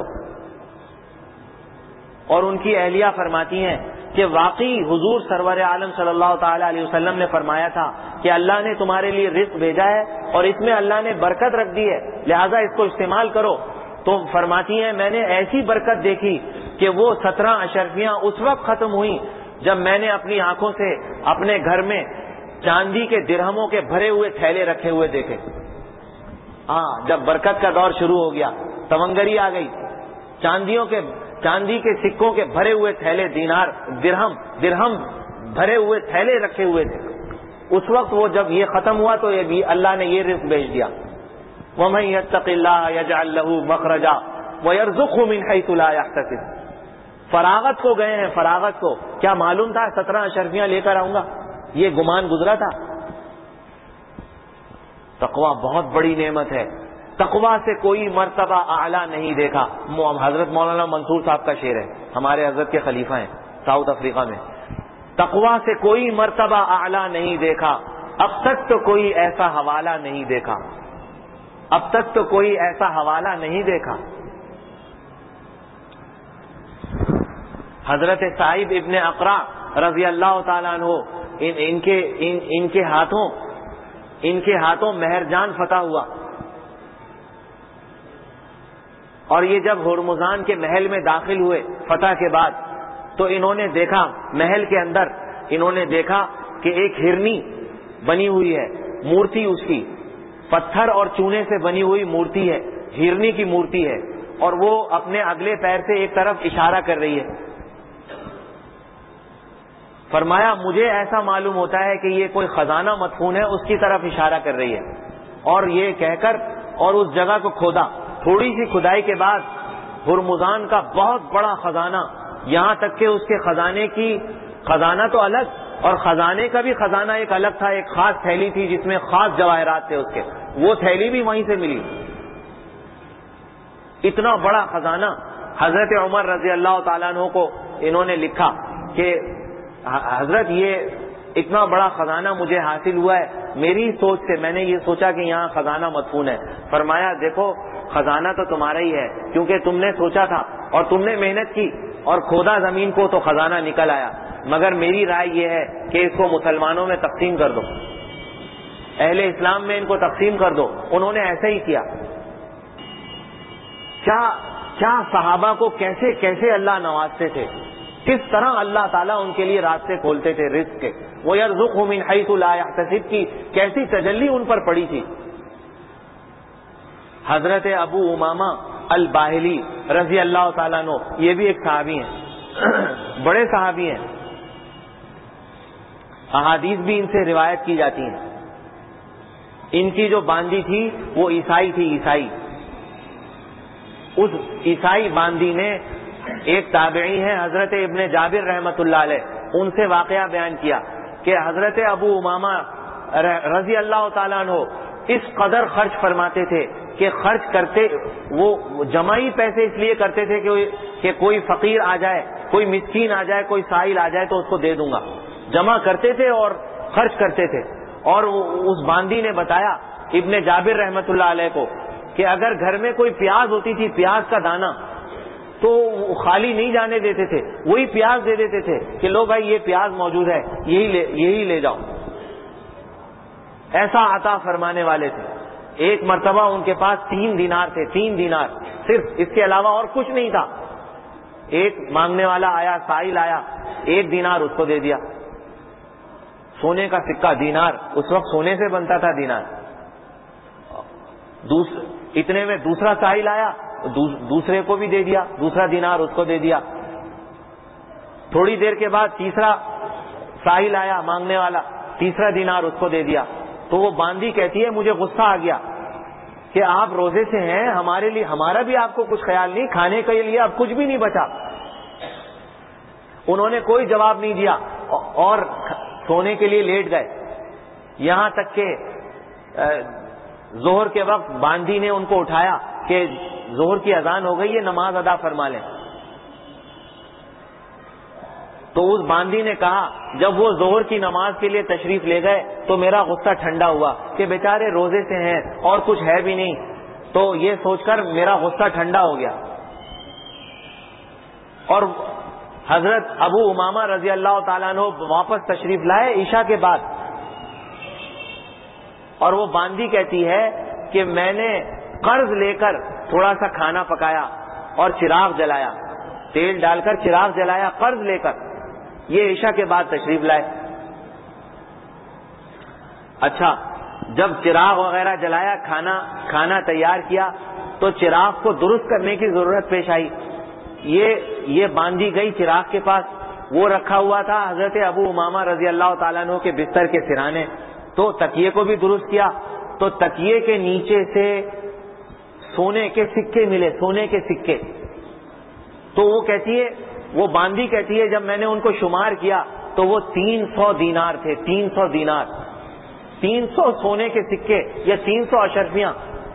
اور ان کی اہلیہ فرماتی ہیں کہ واقعی حضور سرور عالم صلی اللہ تعالی علیہ وسلم نے فرمایا تھا کہ اللہ نے تمہارے لیے رزق بھیجا ہے اور اس میں اللہ نے برکت رکھ دی ہے، لہذا اس کو استعمال کرو۔ تو فرماتی ہیں میں نے ایسی برکت دیکھی کہ وہ سترہ اشرفیاں اس وقت ختم ہوئیں جب میں نے اپنی آنکھوں سے اپنے گھر میں چاندی کے درہموں کے بھرے ہوئے تھیلے رکھے ہوئے دیکھے۔ ہاں، جب برکت کا دور شروع ہو گیا، تونگری آ گئی، چاندیوں کے چاندی کے سکوں کے بھرے ہوئے تھیلے، دینار درہم درہم بھرے ہوئے تھیلے رکھے ہوئے تھے۔ اس وقت وہ جب یہ ختم ہوا تو یہ اللہ نے یہ رزق بھیج دیا، وَمَن يَتَّقِ اللَّهَ يَجْعَل لَّهُ مَخْرَجًا وَيَرْزُقْهُ مِنْ حَيْثُ لَا يَحْتَسِبُ۔ فراغت کو گئے ہیں، فراغت کو کیا معلوم تھا سترہ اشرفیاں لے کر آؤں گا؟ یہ گمان گزرا تھا؟ تقویٰ بہت بڑی نعمت ہے، تقویٰ سے کوئی مرتبہ اعلیٰ نہیں دیکھا۔ حضرت مولانا منصور صاحب کا شعر ہے، ہمارے حضرت کے خلیفہ ہیں ساؤتھ افریقہ میں، تقویٰ سے کوئی مرتبہ اعلیٰ نہیں دیکھا، اب تک تو کوئی ایسا حوالہ نہیں دیکھا، اب تک تو کوئی ایسا حوالہ نہیں دیکھا۔ حضرت سعید ابن اقرع رضی اللہ تعالیٰ عنہ، ان, ان کے ان, ان کے ہاتھوں ان کے ہاتھوں مہرجان فتح ہوا، اور یہ جب ہرمزان کے محل میں داخل ہوئے فتح کے بعد تو انہوں نے دیکھا، محل کے اندر انہوں نے دیکھا کہ ایک ہرنی بنی ہوئی ہے، مورتی اس کی پتھر اور چونے سے بنی ہوئی مورتی ہے، ہرنی کی مورتی ہے، اور وہ اپنے اگلے پیر سے ایک طرف اشارہ کر رہی ہے۔ فرمایا مجھے ایسا معلوم ہوتا ہے کہ یہ کوئی خزانہ مدفون ہے، اس کی طرف اشارہ کر رہی ہے، اور یہ کہہ کر اور اس جگہ کو کھودا، تھوڑی سی کھدائی کے بعد ہرمزان کا بہت بڑا خزانہ، یہاں تک کہ اس کے خزانے کی خزانہ تو الگ اور خزانے کا بھی خزانہ ایک الگ تھا، ایک خاص تھیلی تھی جس میں خاص جواہرات تھے، اس کے وہ تھیلی بھی وہیں سے ملی۔ اتنا بڑا خزانہ۔ حضرت عمر رضی اللہ تعالیٰ عنہ کو انہوں نے لکھا کہ حضرت یہ اتنا بڑا خزانہ مجھے حاصل ہوا ہے، میری سوچ سے میں نے یہ سوچا کہ یہاں خزانہ مدفون ہے۔ فرمایا دیکھو خزانہ تو تمہارا ہی ہے، کیونکہ تم نے سوچا تھا اور تم نے محنت کی اور کھودا زمین کو تو خزانہ نکل آیا، مگر میری رائے یہ ہے کہ اس کو مسلمانوں میں تقسیم کر دو، اہل اسلام میں ان کو تقسیم کر دو۔ انہوں نے ایسا ہی کیا۔ کیا کیا صحابہ کو کیسے کیسے اللہ نوازتے تھے، کس طرح اللہ تعالیٰ ان کے لیے راستے کھولتے تھے رزق کے۔ وَيَرْزُقْهُ مِنْ حَيْثُ لَا يَحْتَسِبُ کی کیسی تجلی ان پر پڑی تھی۔ حضرت ابو امامہ الباہلی رضی اللہ تعالیٰ عنہ، یہ بھی ایک صحابی ہیں، بڑے صحابی ہیں، احادیث بھی ان سے روایت کی جاتی ہیں۔ ان کی جو باندی تھی وہ عیسائی تھی، عیسائی اس عیسائی باندی نے، ایک تابعی ہیں حضرت ابن جابر رحمت اللہ علیہ، ان سے واقعہ بیان کیا کہ حضرت ابو امامہ رضی اللہ تعالیٰ عنہ اس قدر خرچ فرماتے تھے کہ خرچ کرتے وہ جمعی پیسے اس لیے کرتے تھے کہ کہ کوئی فقیر آ جائے، کوئی مسکین آ جائے، کوئی سائل آ جائے تو اس کو دے دوں گا، جمع کرتے تھے اور خرچ کرتے تھے۔ اور اس باندی نے بتایا ابن جابر رحمت اللہ علیہ کو کہ اگر گھر میں کوئی پیاز ہوتی تھی، پیاز کا دانہ، تو خالی نہیں جانے دیتے تھے، وہی پیاز دے دیتے تھے کہ لو بھائی یہ پیاز موجود ہے، یہی لے یہی لے جاؤ۔ ایسا عطا فرمانے والے تھے۔ ایک مرتبہ ان کے پاس تین دینار تھے، تین دینار صرف، اس کے علاوہ اور کچھ نہیں تھا۔ ایک مانگنے والا آیا، سائل آیا، ایک دینار اس کو دے دیا، سونے کا سکہ، دینار اس وقت سونے سے بنتا تھا دینار۔ اتنے میں دوسرا سائل آیا، دوسرے کو بھی دے دیا، دوسرا دینار اس کو دے دیا۔ تھوڑی دیر کے بعد تیسرا سائل آیا مانگنے والا، تیسرا دینار اس کو دے دیا۔ تو وہ باندی کہتی ہے مجھے غصہ آ گیا کہ آپ روزے سے ہیں، ہمارے لیے ہمارا بھی آپ کو کچھ خیال نہیں، کھانے کے لیے اب کچھ بھی نہیں بچا۔ انہوں نے کوئی جواب نہیں دیا اور سونے کے لیے لیٹ گئے، یہاں تک کہ ظہر کے وقت باندی نے ان کو اٹھایا کہ ظہر کی اذان ہو گئی ہے، نماز ادا فرما لیں۔ تو اس باندی نے کہا، جب وہ ظہر کی نماز کے لیے تشریف لے گئے تو میرا غصہ ٹھنڈا ہوا کہ بیچارے روزے سے ہیں اور کچھ ہے بھی نہیں، تو یہ سوچ کر میرا غصہ ٹھنڈا ہو گیا۔ اور حضرت ابو امامہ رضی اللہ تعالیٰ عنہ واپس تشریف لائے عشاء کے بعد، اور وہ باندی کہتی ہے کہ میں نے قرض لے کر تھوڑا سا کھانا پکایا اور چراغ جلایا، تیل ڈال کر چراغ جلایا قرض لے کر، یہ عشاء کے بعد تشریف لائے۔ اچھا، جب چراغ وغیرہ جلایا، کھانا کھانا تیار کیا، تو چراغ کو درست کرنے کی ضرورت پیش آئی۔ یہ یہ باندھی گئی چراغ کے پاس، وہ رکھا ہوا تھا حضرت ابو امامہ رضی اللہ تعالیٰ عنہ کے بستر کے سرانے، تو تکیے کو بھی درست کیا، تو تکیے کے نیچے سے سونے کے سکے ملے، سونے کے سکے۔ تو وہ کہتی ہے، وہ باندھی کہتی ہے جب میں نے ان کو شمار کیا تو وہ تین سو دینار تھے، تین سو دینار، تین سو سونے کے سکے یا تین سو اشرفیاں۔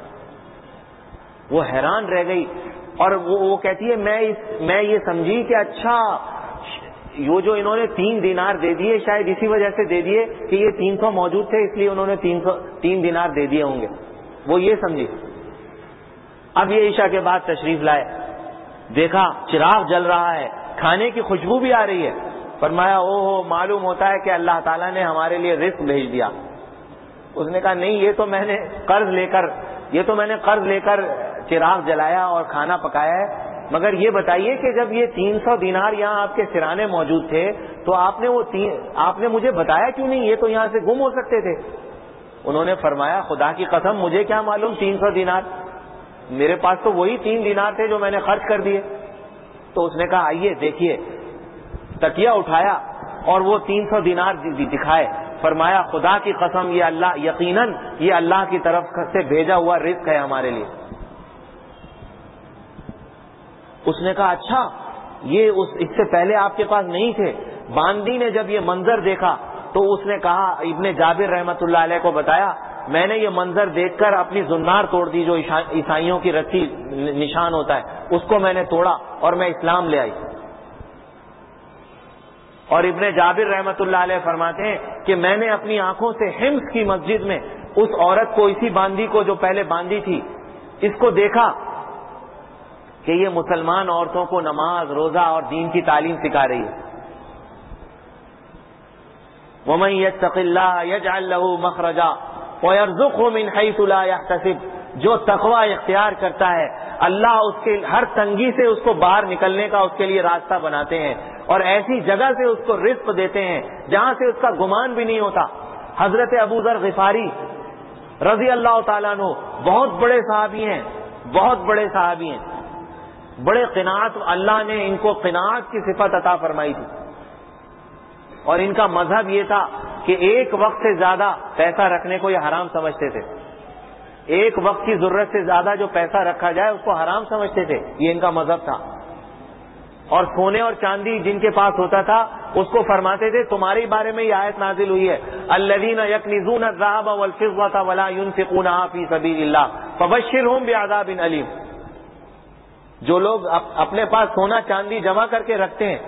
وہ حیران رہ گئی اور وہ, وہ کہتی ہے میں اس میں یہ سمجھی کہ اچھا یہ جو انہوں نے تین دینار دے دیے شاید اسی وجہ سے دے دیے کہ یہ تین سو موجود تھے، اس لیے انہوں نے تین سو تین دینار دے دیے ہوں گے، وہ یہ سمجھی۔ اب یہ عشاء کے بعد تشریف لائے، دیکھا چراغ جل رہا ہے، کھانے کی خوشبو بھی آ رہی ہے، فرمایا او ہو معلوم ہوتا ہے کہ اللہ تعالیٰ نے ہمارے لیے رزق بھیج دیا۔ اس نے کہا نہیں، یہ تو میں نے قرض لے کر یہ تو میں نے قرض لے کر چراغ جلایا اور کھانا پکایا ہے، مگر یہ بتائیے کہ جب یہ تین سو دینار یہاں آپ کے سرانے موجود تھے تو آپ نے وہ آپ نے مجھے بتایا کیوں نہیں؟ یہ تو یہاں سے گم ہو سکتے تھے۔ انہوں نے فرمایا خدا کی قسم مجھے کیا معلوم تین سو دینار، میرے پاس تو وہی تین دینار تھے جو میں نے خرچ کر دیے۔ تو اس نے کہا آئیے دیکھیے، تکیہ اٹھایا اور وہ تین سو دینار دکھائے، فرمایا خدا کی قسم یہ اللہ یقیناً یہ اللہ کی طرف سے بھیجا ہوا رزق ہے ہمارے لیے۔ اس نے کہا اچھا یہ اس اس سے پہلے آپ کے پاس نہیں تھے؟ باندی نے جب یہ منظر دیکھا تو اس نے کہا، ابن جابر رحمت اللہ علیہ کو بتایا، میں نے یہ منظر دیکھ کر اپنی زنار توڑ دی، جو عیسائیوں کی رسی نشان ہوتا ہے اس کو میں نے توڑا اور میں اسلام لے آئی۔ اور ابن جابر رحمت اللہ علیہ فرماتے ہیں کہ میں نے اپنی آنکھوں سے حمص کی مسجد میں اس عورت کو، اسی باندی کو جو پہلے باندی تھی، اس کو دیکھا کہ یہ مسلمان عورتوں کو نماز، روزہ اور دین کی تعلیم سکھا رہی ہے۔ وَمَن يَتَّقِ اللَّهَ يَجْعَل لَّهُ مَخْرَجًا وَيَرْزُقْهُ مِنْ حَيْثُ لَا يَحْتَسِبُ، جو تقوی اختیار کرتا ہے اللہ اس کے ہر تنگی سے اس کو باہر نکلنے کا اس کے لیے راستہ بناتے ہیں، اور ایسی جگہ سے اس کو رزق دیتے ہیں جہاں سے اس کا گمان بھی نہیں ہوتا۔ حضرت ابو ذر غفاری رضی اللہ تعالیٰ عنہ بہت بڑے صحابی ہیں، بہت بڑے صحابی ہیں، بڑے قناعت، اللہ نے ان کو قناعت کی صفت عطا فرمائی تھی، اور ان کا مذہب یہ تھا کہ ایک وقت سے زیادہ پیسہ رکھنے کو یہ حرام سمجھتے تھے۔ ایک وقت کی ضرورت سے زیادہ جو پیسہ رکھا جائے اس کو حرام سمجھتے تھے، یہ ان کا مذہب تھا. اور سونے اور چاندی جن کے پاس ہوتا تھا اس کو فرماتے تھے تمہارے بارے میں یہ آیت نازل ہوئی ہے، الذین یکنزون الذهب والفضة ولا ينفقونها فی سبیل اللہ فبشرهم بعذاب علیم. جو لوگ اپنے پاس سونا چاندی جمع کر کے رکھتے ہیں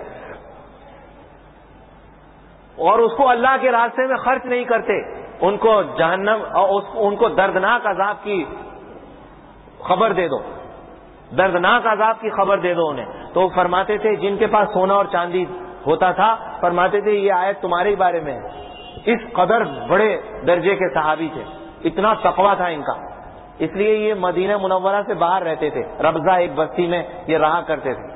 اور اس کو اللہ کے راستے میں خرچ نہیں کرتے، ان کو جہنم اور ان کو دردناک عذاب کی خبر دے دو، دردناک عذاب کی خبر دے دو انہیں. تو وہ فرماتے تھے جن کے پاس سونا اور چاندی ہوتا تھا، فرماتے تھے یہ آیت تمہارے ہی بارے میں ہے. اس قدر بڑے درجے کے صحابی تھے، اتنا تقویٰ تھا ان کا، اس لیے یہ مدینہ منورہ سے باہر رہتے تھے، ربضہ ایک بستی میں یہ رہا کرتے تھے.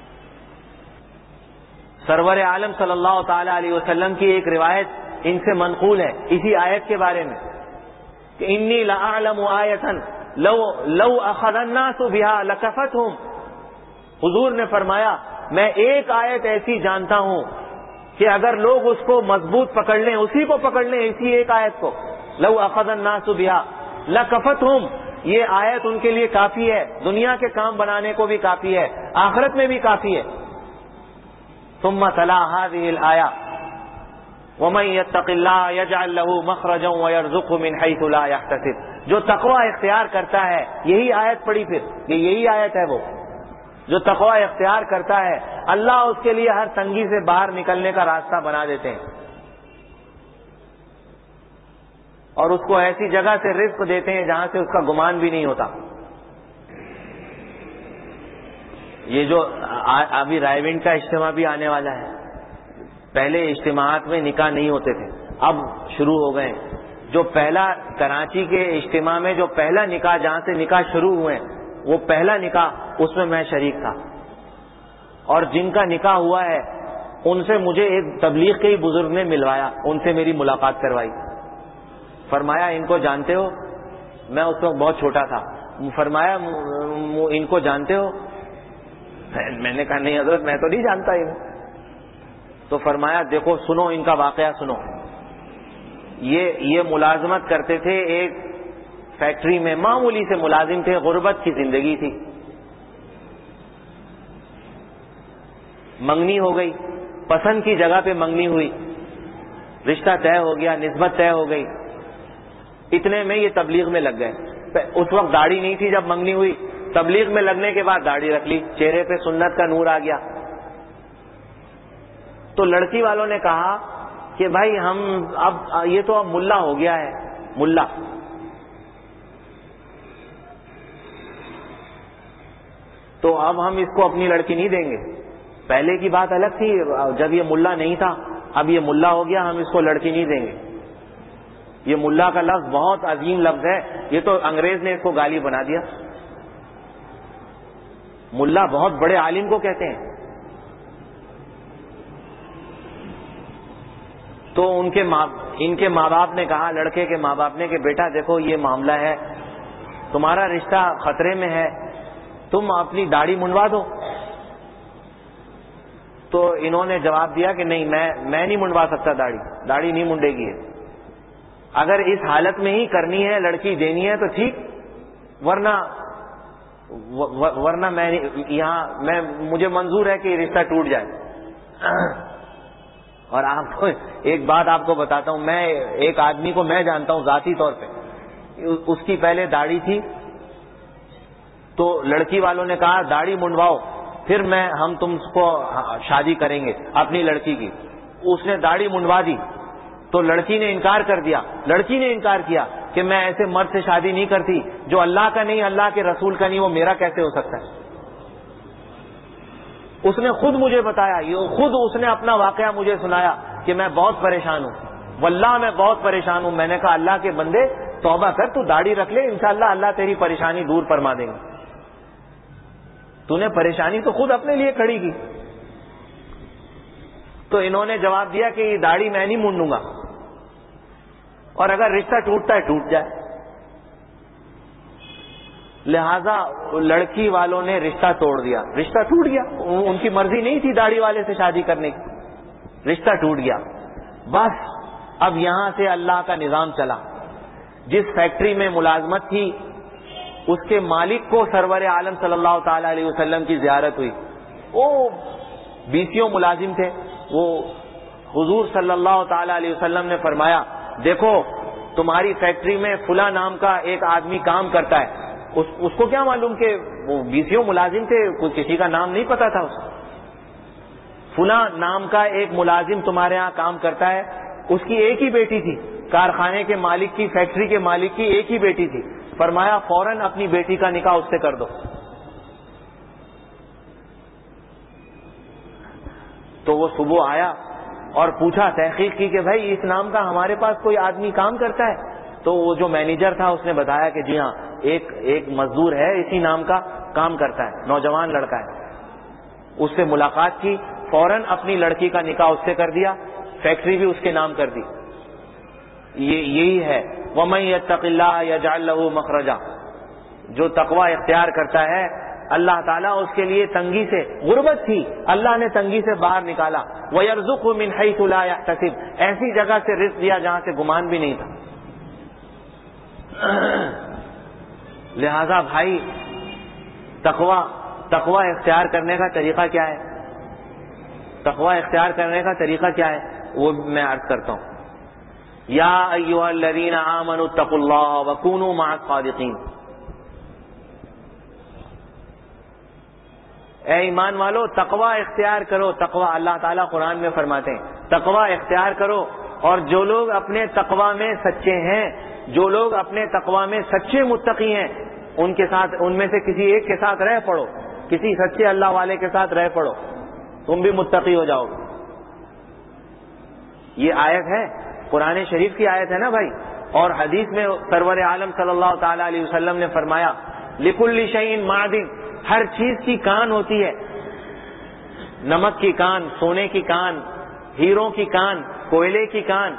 سرور عالم صلی اللہ تعالی علیہ وسلم کی ایک روایت ان سے منقول ہے اسی آیت کے بارے میں کہ انی لأعلم آیۃ لو لو اخذ الناس بها لکفتہم. حضور نے فرمایا میں ایک آیت ایسی جانتا ہوں کہ اگر لوگ اس کو مضبوط پکڑ لیں، اسی کو پکڑ لیں، اسی ایک آیت کو، لو اخذ الناس بها لکفتہم، یہ آیت ان کے لیے کافی ہے، دنیا کے کام بنانے کو بھی کافی ہے، آخرت میں بھی کافی ہے. ثم تلا هذه الآية ومن يتق الله يجعل له مخرجا ويرزقه من حيث لا يحتسب. جو تقوی اختیار کرتا ہے، یہی آیت پڑھی پھر، یہ یہی آیت ہے، وہ جو تقوی اختیار کرتا ہے اللہ اس کے لیے ہر تنگی سے باہر نکلنے کا راستہ بنا دیتے ہیں اور اس کو ایسی جگہ سے رزق دیتے ہیں جہاں سے اس کا گمان بھی نہیں ہوتا. یہ جو ابھی رائے ونڈ کا اجتماع بھی آنے والا ہے، پہلے اجتماعات میں نکاح نہیں ہوتے تھے، اب شروع ہو گئے. جو پہلا کراچی کے اجتماع میں جو پہلا نکاح جہاں سے نکاح شروع ہوئے، وہ پہلا نکاح اس میں میں شریک تھا. اور جن کا نکاح ہوا ہے ان سے مجھے ایک تبلیغ کے ہی بزرگ نے ملوایا، ان سے میری ملاقات کروائی. فرمایا ان کو جانتے ہو؟ میں اس وقت بہت چھوٹا تھا. فرمایا ان کو جانتے ہو؟ میں نے کہا نہیں حضرت میں تو نہیں جانتا ہی. تو فرمایا دیکھو سنو ان کا واقعہ سنو. یہ یہ ملازمت کرتے تھے ایک فیکٹری میں، معمولی سے ملازم تھے، غربت کی زندگی تھی. منگنی ہو گئی، پسند کی جگہ پہ منگنی ہوئی، رشتہ طے ہو گیا، نسبت طے ہو گئی. اتنے میں یہ تبلیغ میں لگ گئے. اس وقت داڑھی نہیں تھی جب منگنی ہوئی، تبلیغ میں لگنے کے بعد داڑھی رکھ لی، چہرے پہ سنت کا نور آ گیا. تو لڑکی والوں نے کہا کہ بھائی ہم اب یہ تو اب ملا ہو گیا ہے، ملا. تو اب ہم اس کو اپنی لڑکی نہیں دیں گے. پہلے کی بات الگ تھی، جب یہ ملا نہیں تھا، اب یہ ملا ہو گیا، ہم اس کو لڑکی نہیں دیں گے. یہ ملا کا لفظ بہت عظیم لفظ ہے، یہ تو انگریز نے اس کو گالی بنا دیا. ملا بہت بڑے عالم کو کہتے ہیں. تو ان کے ماں ان کے ماں باپ نے کہا، لڑکے کے ماں باپ نے، کہ بیٹا دیکھو یہ معاملہ ہے، تمہارا رشتہ خطرے میں ہے، تم اپنی داڑھی منڈوا دو. تو انہوں نے جواب دیا کہ نہیں، میں میں نہیں منڈوا سکتا داڑھی، داڑھی نہیں منڈے گی. اگر اس حالت میں ہی کرنی ہے، لڑکی دینی ہے تو ٹھیک، ورنہ ورنہ میں یہاں میں مجھے منظور ہے کہ یہ رشتہ ٹوٹ جائے. اور آپ کو ایک بات آپ کو بتاتا ہوں، میں ایک آدمی کو میں جانتا ہوں ذاتی طور پہ، اس کی پہلے داڑھی تھی، تو لڑکی والوں نے کہا داڑھی منڈواؤ پھر میں ہم تم کو شادی کریں گے اپنی لڑکی کی. اس نے داڑھی منڈوا دی تو لڑکی نے انکار کر دیا. لڑکی نے انکار کیا کہ میں ایسے مرد سے شادی نہیں کرتی جو اللہ کا نہیں، اللہ کے رسول کا نہیں، وہ میرا کیسے ہو سکتا ہے. اس نے خود مجھے بتایا، یہ خود اس نے اپنا واقعہ مجھے سنایا کہ میں بہت پریشان ہوں، واللہ میں بہت پریشان ہوں. میں نے کہا اللہ کے بندے توبہ کر، تو داڑھی رکھ لے، انشاءاللہ اللہ تیری پریشانی دور فرما دیں گے. تو نے پریشانی تو خود اپنے لیے کھڑی کی. تو انہوں نے جواب دیا کہ یہ داڑھی میں نہیں منڈوں گا، اور اگر رشتہ ٹوٹتا ہے ٹوٹ جائے. لہذا لڑکی والوں نے رشتہ توڑ دیا، رشتہ ٹوٹ گیا. ان کی مرضی نہیں تھی داڑھی والے سے شادی کرنے کی، رشتہ ٹوٹ گیا. بس اب یہاں سے اللہ کا نظام چلا. جس فیکٹری میں ملازمت تھی اس کے مالک کو سرور عالم صلی اللہ تعالی علیہ وسلم کی زیارت ہوئی. وہ بیسیوں ملازم تھے. وہ حضور صلی اللہ تعالی علیہ وسلم نے فرمایا دیکھو تمہاری فیکٹری میں فلاں نام کا ایک آدمی کام کرتا ہے. اس, اس کو کیا معلوم کہ وہ بیسیوں ملازم تھے, کوئی کسی کا نام نہیں پتا تھا. اس فلاں نام کا ایک ملازم تمہارے ہاں کام کرتا ہے. اس کی ایک ہی بیٹی تھی, کارخانے کے مالک کی, فیکٹری کے مالک کی ایک ہی بیٹی تھی. فرمایا فوراً اپنی بیٹی کا نکاح اس سے کر دو. تو وہ صبح آیا اور پوچھا, تحقیق کی کہ بھائی اس نام کا ہمارے پاس کوئی آدمی کام کرتا ہے. تو وہ جو مینیجر تھا اس نے بتایا کہ جی ہاں ایک ایک مزدور ہے اسی نام کا کام کرتا ہے, نوجوان لڑکا ہے. اس سے ملاقات کی, فوراً اپنی لڑکی کا نکاح اس سے کر دیا, فیکٹری بھی اس کے نام کر دی. یہ یہی ہے وَمَن يَتَّقِ اللَّهَ يَجْعَل لَّهُ مَخْرَجًا. جو تقوی اختیار کرتا ہے اللہ تعالیٰ اس کے لیے تنگی سے, غربت تھی اللہ نے تنگی سے باہر نکالا. وَيَرْزُقْهُ مِنْ حَيْثُ لَا يَحْتَسِبُ, ایسی جگہ سے رزق دیا جہاں سے گمان بھی نہیں تھا. لہذا بھائی تقوی تقوی اختیار کرنے کا طریقہ کیا ہے؟ تقوی اختیار کرنے کا طریقہ کیا ہے وہ میں عرض کرتا ہوں. یا ایھا الذین آمنوا اتقوا اللہ وکونوا مع الصادقین. اے ایمان والو تقوی اختیار کرو. تقوی اللہ تعالیٰ قرآن میں فرماتے ہیں تقوی اختیار کرو, اور جو لوگ اپنے تقوی میں سچے ہیں, جو لوگ اپنے تقوی میں سچے متقی ہیں, ان کے ساتھ, ان میں سے کسی ایک کے ساتھ رہ پڑو, کسی سچے اللہ والے کے ساتھ رہ پڑو, تم بھی متقی ہو جاؤ گے. یہ آیت ہے, قرآن شریف کی آیت ہے نا بھائی. اور حدیث میں سرور عالم صلی اللہ تعالی علیہ وسلم نے فرمایا لکل شیء معدن, ہر چیز کی کان ہوتی ہے. نمک کی کان, سونے کی کان, ہیروں کی کان, کوئلے کی کان,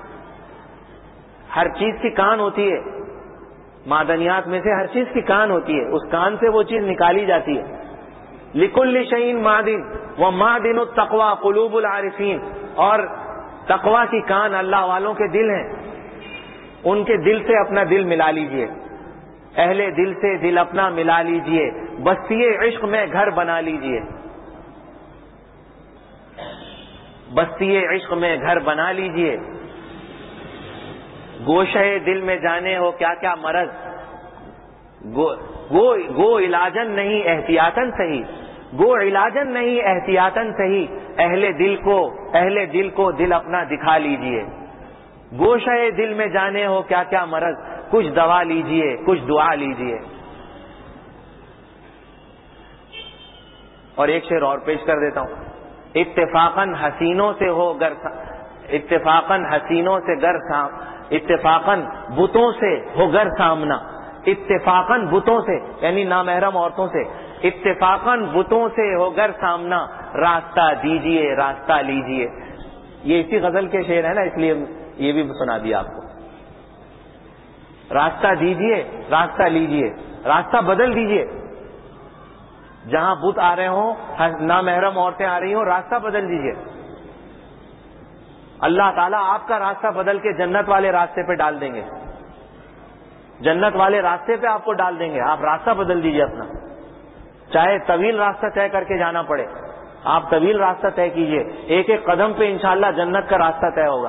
ہر چیز کی کان ہوتی ہے. معدنیات میں سے ہر چیز کی کان ہوتی ہے, اس کان سے وہ چیز نکالی جاتی ہے. لکل شیء معدن ومعدن التقوی قلوب العارفین, اور تقوی کی کان اللہ والوں کے دل ہیں, ان کے دل سے اپنا دل ملا لیجئے, اہل دل سے دل اپنا ملا لیجئے, بستی عشق میں گھر بنا لیجئے, بستی عشق میں گھر بنا لیجئے. گوشے دل میں جانے ہو کیا کیا مرض, گو گو گو علاجن نہیں احتیاطاً صحیح, گو علاجن نہیں احتیاطاً صحیح, اہل دل کو اہل دل کو دل اپنا دکھا لیجئے. گوشے دل میں جانے ہو کیا کیا مرض, کچھ دوا لیجئے کچھ دعا لیجئے. اور ایک شعر اور پیش کر دیتا ہوں. اتفاقاً حسینوں سے ہو گر اتفاقاً حسینوں سے گر اتفاقاً بتوں سے ہو گر سامنا, اتفاقاً بتوں سے یعنی نامحرم عورتوں سے, اتفاقاً بتوں سے ہو گر سامنا, راستہ دیجئے راستہ لیجئے. یہ اسی غزل کے شعر ہے نا, اس لیے یہ بھی سنا دیا آپ کو. راستہ دیجئے راستہ لیجئے, راستہ بدل دیجئے. جہاں بت آ رہے ہوں, نامحرم عورتیں آ رہی ہوں, راستہ بدل دیجئے. اللہ تعالیٰ آپ کا راستہ بدل کے جنت والے راستے پہ ڈال دیں گے, جنت والے راستے پہ آپ کو ڈال دیں گے. آپ راستہ بدل دیجئے اپنا, چاہے طویل راستہ طے کر کے جانا پڑے, آپ طویل راستہ طے کیجئے, ایک ایک قدم پہ انشاءاللہ جنت کا راستہ طے ہوگا.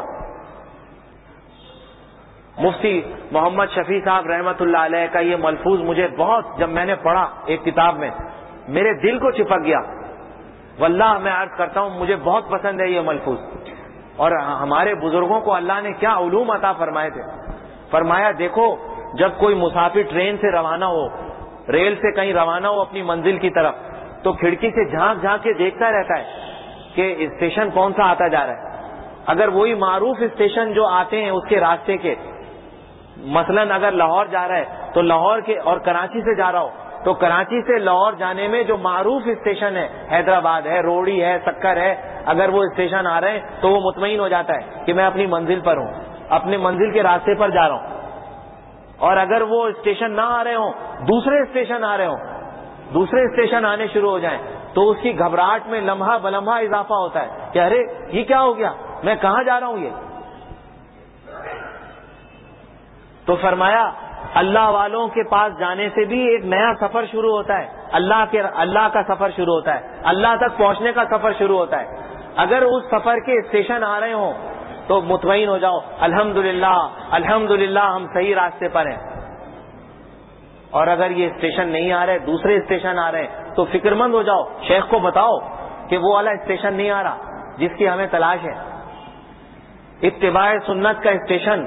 مفتی محمد شفیع صاحب رحمت اللہ علیہ کا یہ ملفوظ مجھے بہت, جب میں نے پڑھا ایک کتاب میں, میرے دل کو چپک گیا. واللہ میں عرض کرتا ہوں مجھے بہت پسند ہے یہ ملفوظ. اور ہمارے بزرگوں کو اللہ نے کیا علوم عطا فرمائے تھے. فرمایا دیکھو جب کوئی مسافر ٹرین سے روانہ ہو, ریل سے کہیں روانہ ہو اپنی منزل کی طرف, تو کھڑکی سے جھانک جھانک کے دیکھتا رہتا ہے کہ اسٹیشن کون سا آتا جا رہا ہے. اگر وہی معروف اسٹیشن جو آتے ہیں اس کے راستے کے, مثلاً اگر لاہور جا رہا ہے تو لاہور کے, اور کراچی سے جا رہا ہو تو کراچی سے لاہور جانے میں جو معروف اسٹیشن ہے, حیدرآباد ہے, روڑی ہے, سکر ہے, اگر وہ اسٹیشن آ رہے ہیں تو وہ مطمئن ہو جاتا ہے کہ میں اپنی منزل پر ہوں, اپنے منزل کے راستے پر جا رہا ہوں. اور اگر وہ اسٹیشن نہ آ رہے ہوں, دوسرے اسٹیشن آ رہے ہوں, دوسرے اسٹیشن آنے شروع ہو جائیں, تو اس کی گھبراہٹ میں لمحہ بلمحہ اضافہ ہوتا ہے کہ ارے یہ کیا ہو گیا, میں کہاں جا رہا ہوں. یہ تو فرمایا اللہ والوں کے پاس جانے سے بھی ایک نیا سفر شروع ہوتا ہے، اللہ کے اللہ کا سفر شروع ہوتا ہے، اللہ تک پہنچنے کا سفر شروع ہوتا ہے۔ اگر اس سفر کے اسٹیشن آ رہے ہوں تو مطمئن ہو جاؤ، الحمدللہ الحمدللہ ہم صحیح راستے پر ہیں۔ اور اگر یہ اسٹیشن نہیں آ رہے، دوسرے اسٹیشن آ رہے ہیں، تو فکر مند ہو جاؤ، شیخ کو بتاؤ کہ وہ والا اسٹیشن نہیں آ رہا جس کی ہمیں تلاش ہے۔ اتباع سنت کا اسٹیشن،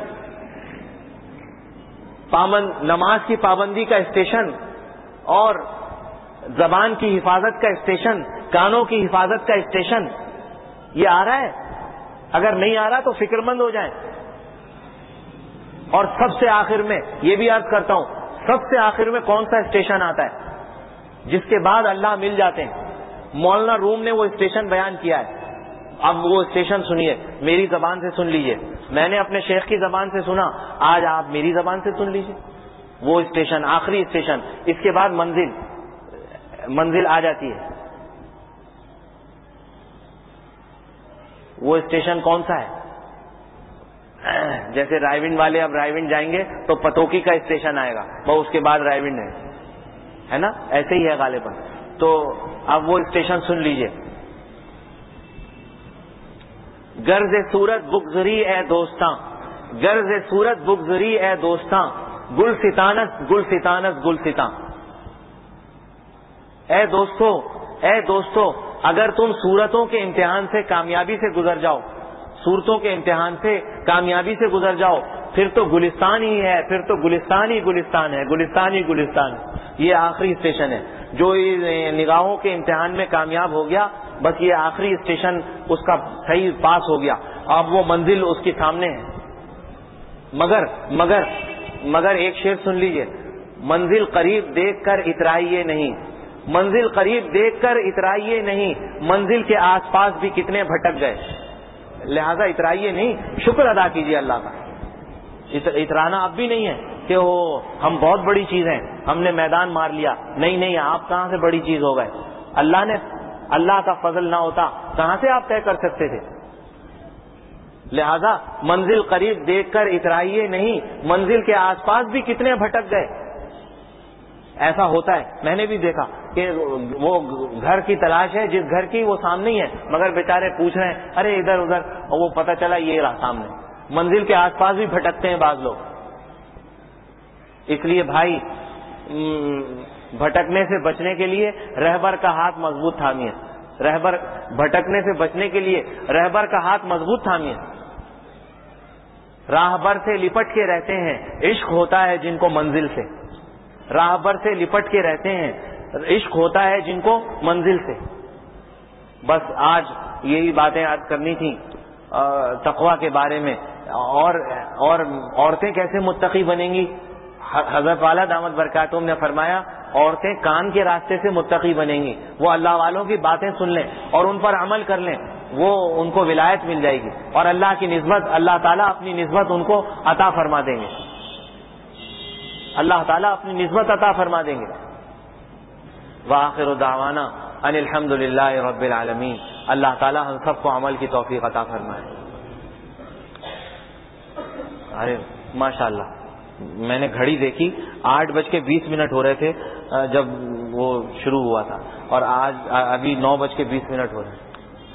پابند نماز کی پابندی کا اسٹیشن، اور زبان کی حفاظت کا اسٹیشن، کانوں کی حفاظت کا اسٹیشن، یہ آ رہا ہے۔ اگر نہیں آ رہا تو فکر مند ہو جائیں۔ اور سب سے آخر میں یہ بھی عرض کرتا ہوں، سب سے آخر میں کون سا اسٹیشن آتا ہے جس کے بعد اللہ مل جاتے ہیں؟ مولانا روم نے وہ اسٹیشن بیان کیا ہے، اب وہ اسٹیشن سنیے، میری زبان سے سن لیجئے، میں نے اپنے شیخ کی زبان سے سنا، آج آپ میری زبان سے سن لیجئے۔ وہ اسٹیشن، آخری اسٹیشن، اس کے بعد منزل منزل آ جاتی ہے۔ وہ اسٹیشن کون سا ہے؟ جیسے رائے ونڈ والے اب رائے ونڈ جائیں گے تو پتوکی کا اسٹیشن آئے گا، وہ اس کے بعد رائے ونڈ ہے، ہے نا؟ ایسے ہی ہے غالباً۔ تو اب وہ اسٹیشن سن لیجئے۔ غرض صورت بگذری اے دوستاں، غرض صورت بگذری اے دوستاں، گل ستانس گل ستانس گل ستاں۔ اے دوستو اے دوستو اگر تم صورتوں کے امتحان سے کامیابی سے گزر جاؤ، صورتوں کے امتحان سے کامیابی سے گزر جاؤ، پھر تو گلستان ہی ہے، پھر تو گلستان ہی گلستان ہے، گلستان ہی گلستان ہے۔ یہ آخری اسٹیشن ہے۔ جو نگاہوں کے امتحان میں کامیاب ہو گیا، بس یہ آخری اسٹیشن اس کا صحیح پاس ہو گیا، اب وہ منزل اس کے سامنے ہے۔ مگر مگر مگر ایک شعر سن لیجئے، منزل قریب دیکھ کر اترائیے نہیں، منزل قریب دیکھ کر اترائیے نہیں، منزل کے آس پاس بھی کتنے بھٹک گئے، لہذا اترائیے نہیں، شکر ادا کیجئے اللہ کا۔ اترانا اب بھی نہیں ہے کہ وہ ہم بہت بڑی چیز ہیں، ہم نے میدان مار لیا، نہیں نہیں، آپ کہاں سے بڑی چیز ہو گئے؟ اللہ نے اللہ کا فضل نہ ہوتا کہاں سے آپ طے کر سکتے تھے؟ لہذا منزل قریب دیکھ کر اترائیے نہیں، منزل کے آس پاس بھی کتنے بھٹک گئے۔ ایسا ہوتا ہے، میں نے بھی دیکھا کہ وہ گھر کی تلاش ہے، جس گھر کی وہ سامنے ہی ہے، مگر بیچارے پوچھ رہے ہیں ارے ادھر ادھر، اور وہ پتہ چلا یہ رہا سامنے۔ منزل کے آس پاس بھی بھٹکتے ہیں بعض لوگ۔ اس لیے بھائی بھٹکنے سے بچنے کے لیے رہبر کا ہاتھ مضبوط تھامیے، رہبر بھٹکنے سے بچنے کے لیے رہبر کا ہاتھ مضبوط تھامیے۔ راہبر سے لپٹ کے رہتے ہیں، عشق ہوتا ہے جن کو منزل سے، راہبر سے لپٹ کے رہتے ہیں، عشق ہوتا ہے جن کو منزل سے۔ بس آج یہی باتیں یاد کرنی تھی تقویٰ کے بارے میں، اور اور عورتیں کیسے متقی بنیں گی۔ حضرت والا دامت برکاتہم نے فرمایا عورتیں کان کے راستے سے متقی بنیں گی، وہ اللہ والوں کی باتیں سن لیں اور ان پر عمل کر لیں، وہ ان کو ولایت مل جائے گی، اور اللہ کی نسبت، اللہ تعالیٰ اپنی نسبت ان کو عطا فرما دیں گے، اللہ تعالیٰ اپنی نسبت عطا فرما دیں گے۔ وآخر دعوانا ان الحمد للہ رب العالمین۔ اللہ تعالیٰ ہم سب کو عمل کی توفیق عطا فرمائے۔ ارے ماشاء اللہ، میں نے گھڑی دیکھی، آٹھ بج کے بیس منٹ ہو رہے تھے جب وہ شروع ہوا تھا، اور آج ابھی نو بج کے بیس منٹ ہو رہے ہیں۔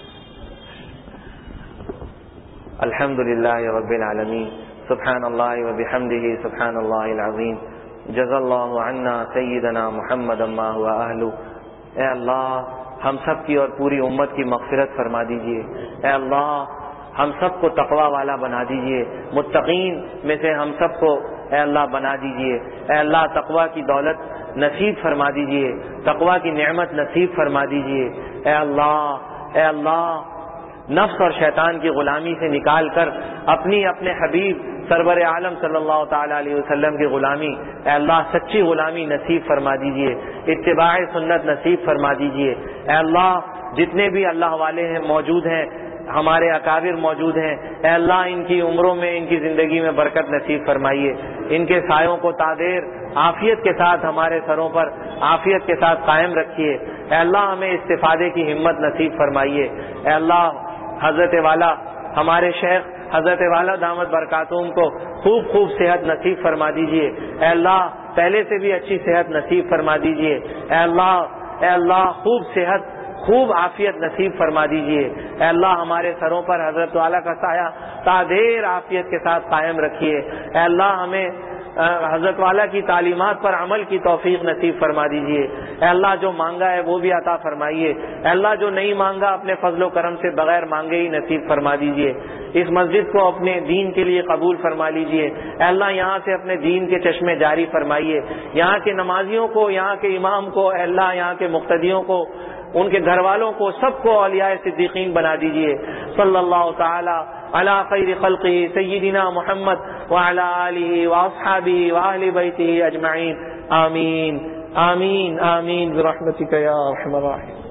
الحمد للہ رب العالمین، سبحان اللہ وبحمدہ، سبحان اللہ العظیم، جزا اللہ عنا سیدنا محمد ما هو اہلہ۔ اے اللہ ہم سب کی اور پوری امت کی مغفرت فرما دیجئے، اے اللہ ہم سب کو تقوی والا بنا دیجئے، متقین میں سے ہم سب کو اے اللہ بنا دیجئے، اے اللہ تقوی کی دولت نصیب فرما دیجئے، تقوی کی نعمت نصیب فرما دیجئے، اے اللہ اے اللہ نفس اور شیطان کی غلامی سے نکال کر اپنی اپنے حبیب سرور عالم صلی اللہ تعالی علیہ وسلم کی غلامی، اے اللہ سچی غلامی نصیب فرما دیجئے، اتباع سنت نصیب فرما دیجئے، اے اللہ جتنے بھی اللہ والے ہیں موجود ہیں، ہمارے اکابر موجود ہیں، اے اللہ ان کی عمروں میں، ان کی زندگی میں برکت نصیب فرمائیے، ان کے سایوں کو تادیر عافیت کے ساتھ ہمارے سروں پر عافیت کے ساتھ قائم رکھیے، اے اللہ ہمیں استفادے کی ہمت نصیب فرمائیے، اے اللہ حضرت والا ہمارے شیخ حضرت والا دامت برکاتہم کو خوب خوب صحت نصیب فرما دیجئے. اے اللہ پہلے سے بھی اچھی صحت نصیب فرما دیجئے. اے اللہ اے اللہ خوب صحت خوب عافیت نصیب فرما دیجئے. اے اللہ ہمارے سروں پر حضرت والا کا سایہ تا دیر عافیت کے ساتھ قائم رکھیے. اے اللہ ہمیں حضرت والا کی تعلیمات پر عمل کی توفیق نصیب فرما دیجئے. اے اللہ جو مانگا ہے وہ بھی عطا فرمائیے. اے اللہ جو نہیں مانگا اپنے فضل و کرم سے بغیر مانگے ہی نصیب فرما دیجئے. اس مسجد کو اپنے دین کے لیے قبول فرما لیجئے. اے اللہ یہاں سے اپنے دین کے چشمے جاری فرمائیے. یہاں کے نمازیوں کو، یہاں کے امام کو، اے اللہ یہاں کے مقتدیوں کو، ان کے گھر والوں کو، سب کو اولیاء صدیقین بنا دیجئے. صلی اللہ تعالی علی خیر خلقہ سیدنا محمد وعلی آلہ واصحابہ واہل بیتہ اجمعین. آمین آمین آمین برحمتک یا ارحم الراحمین.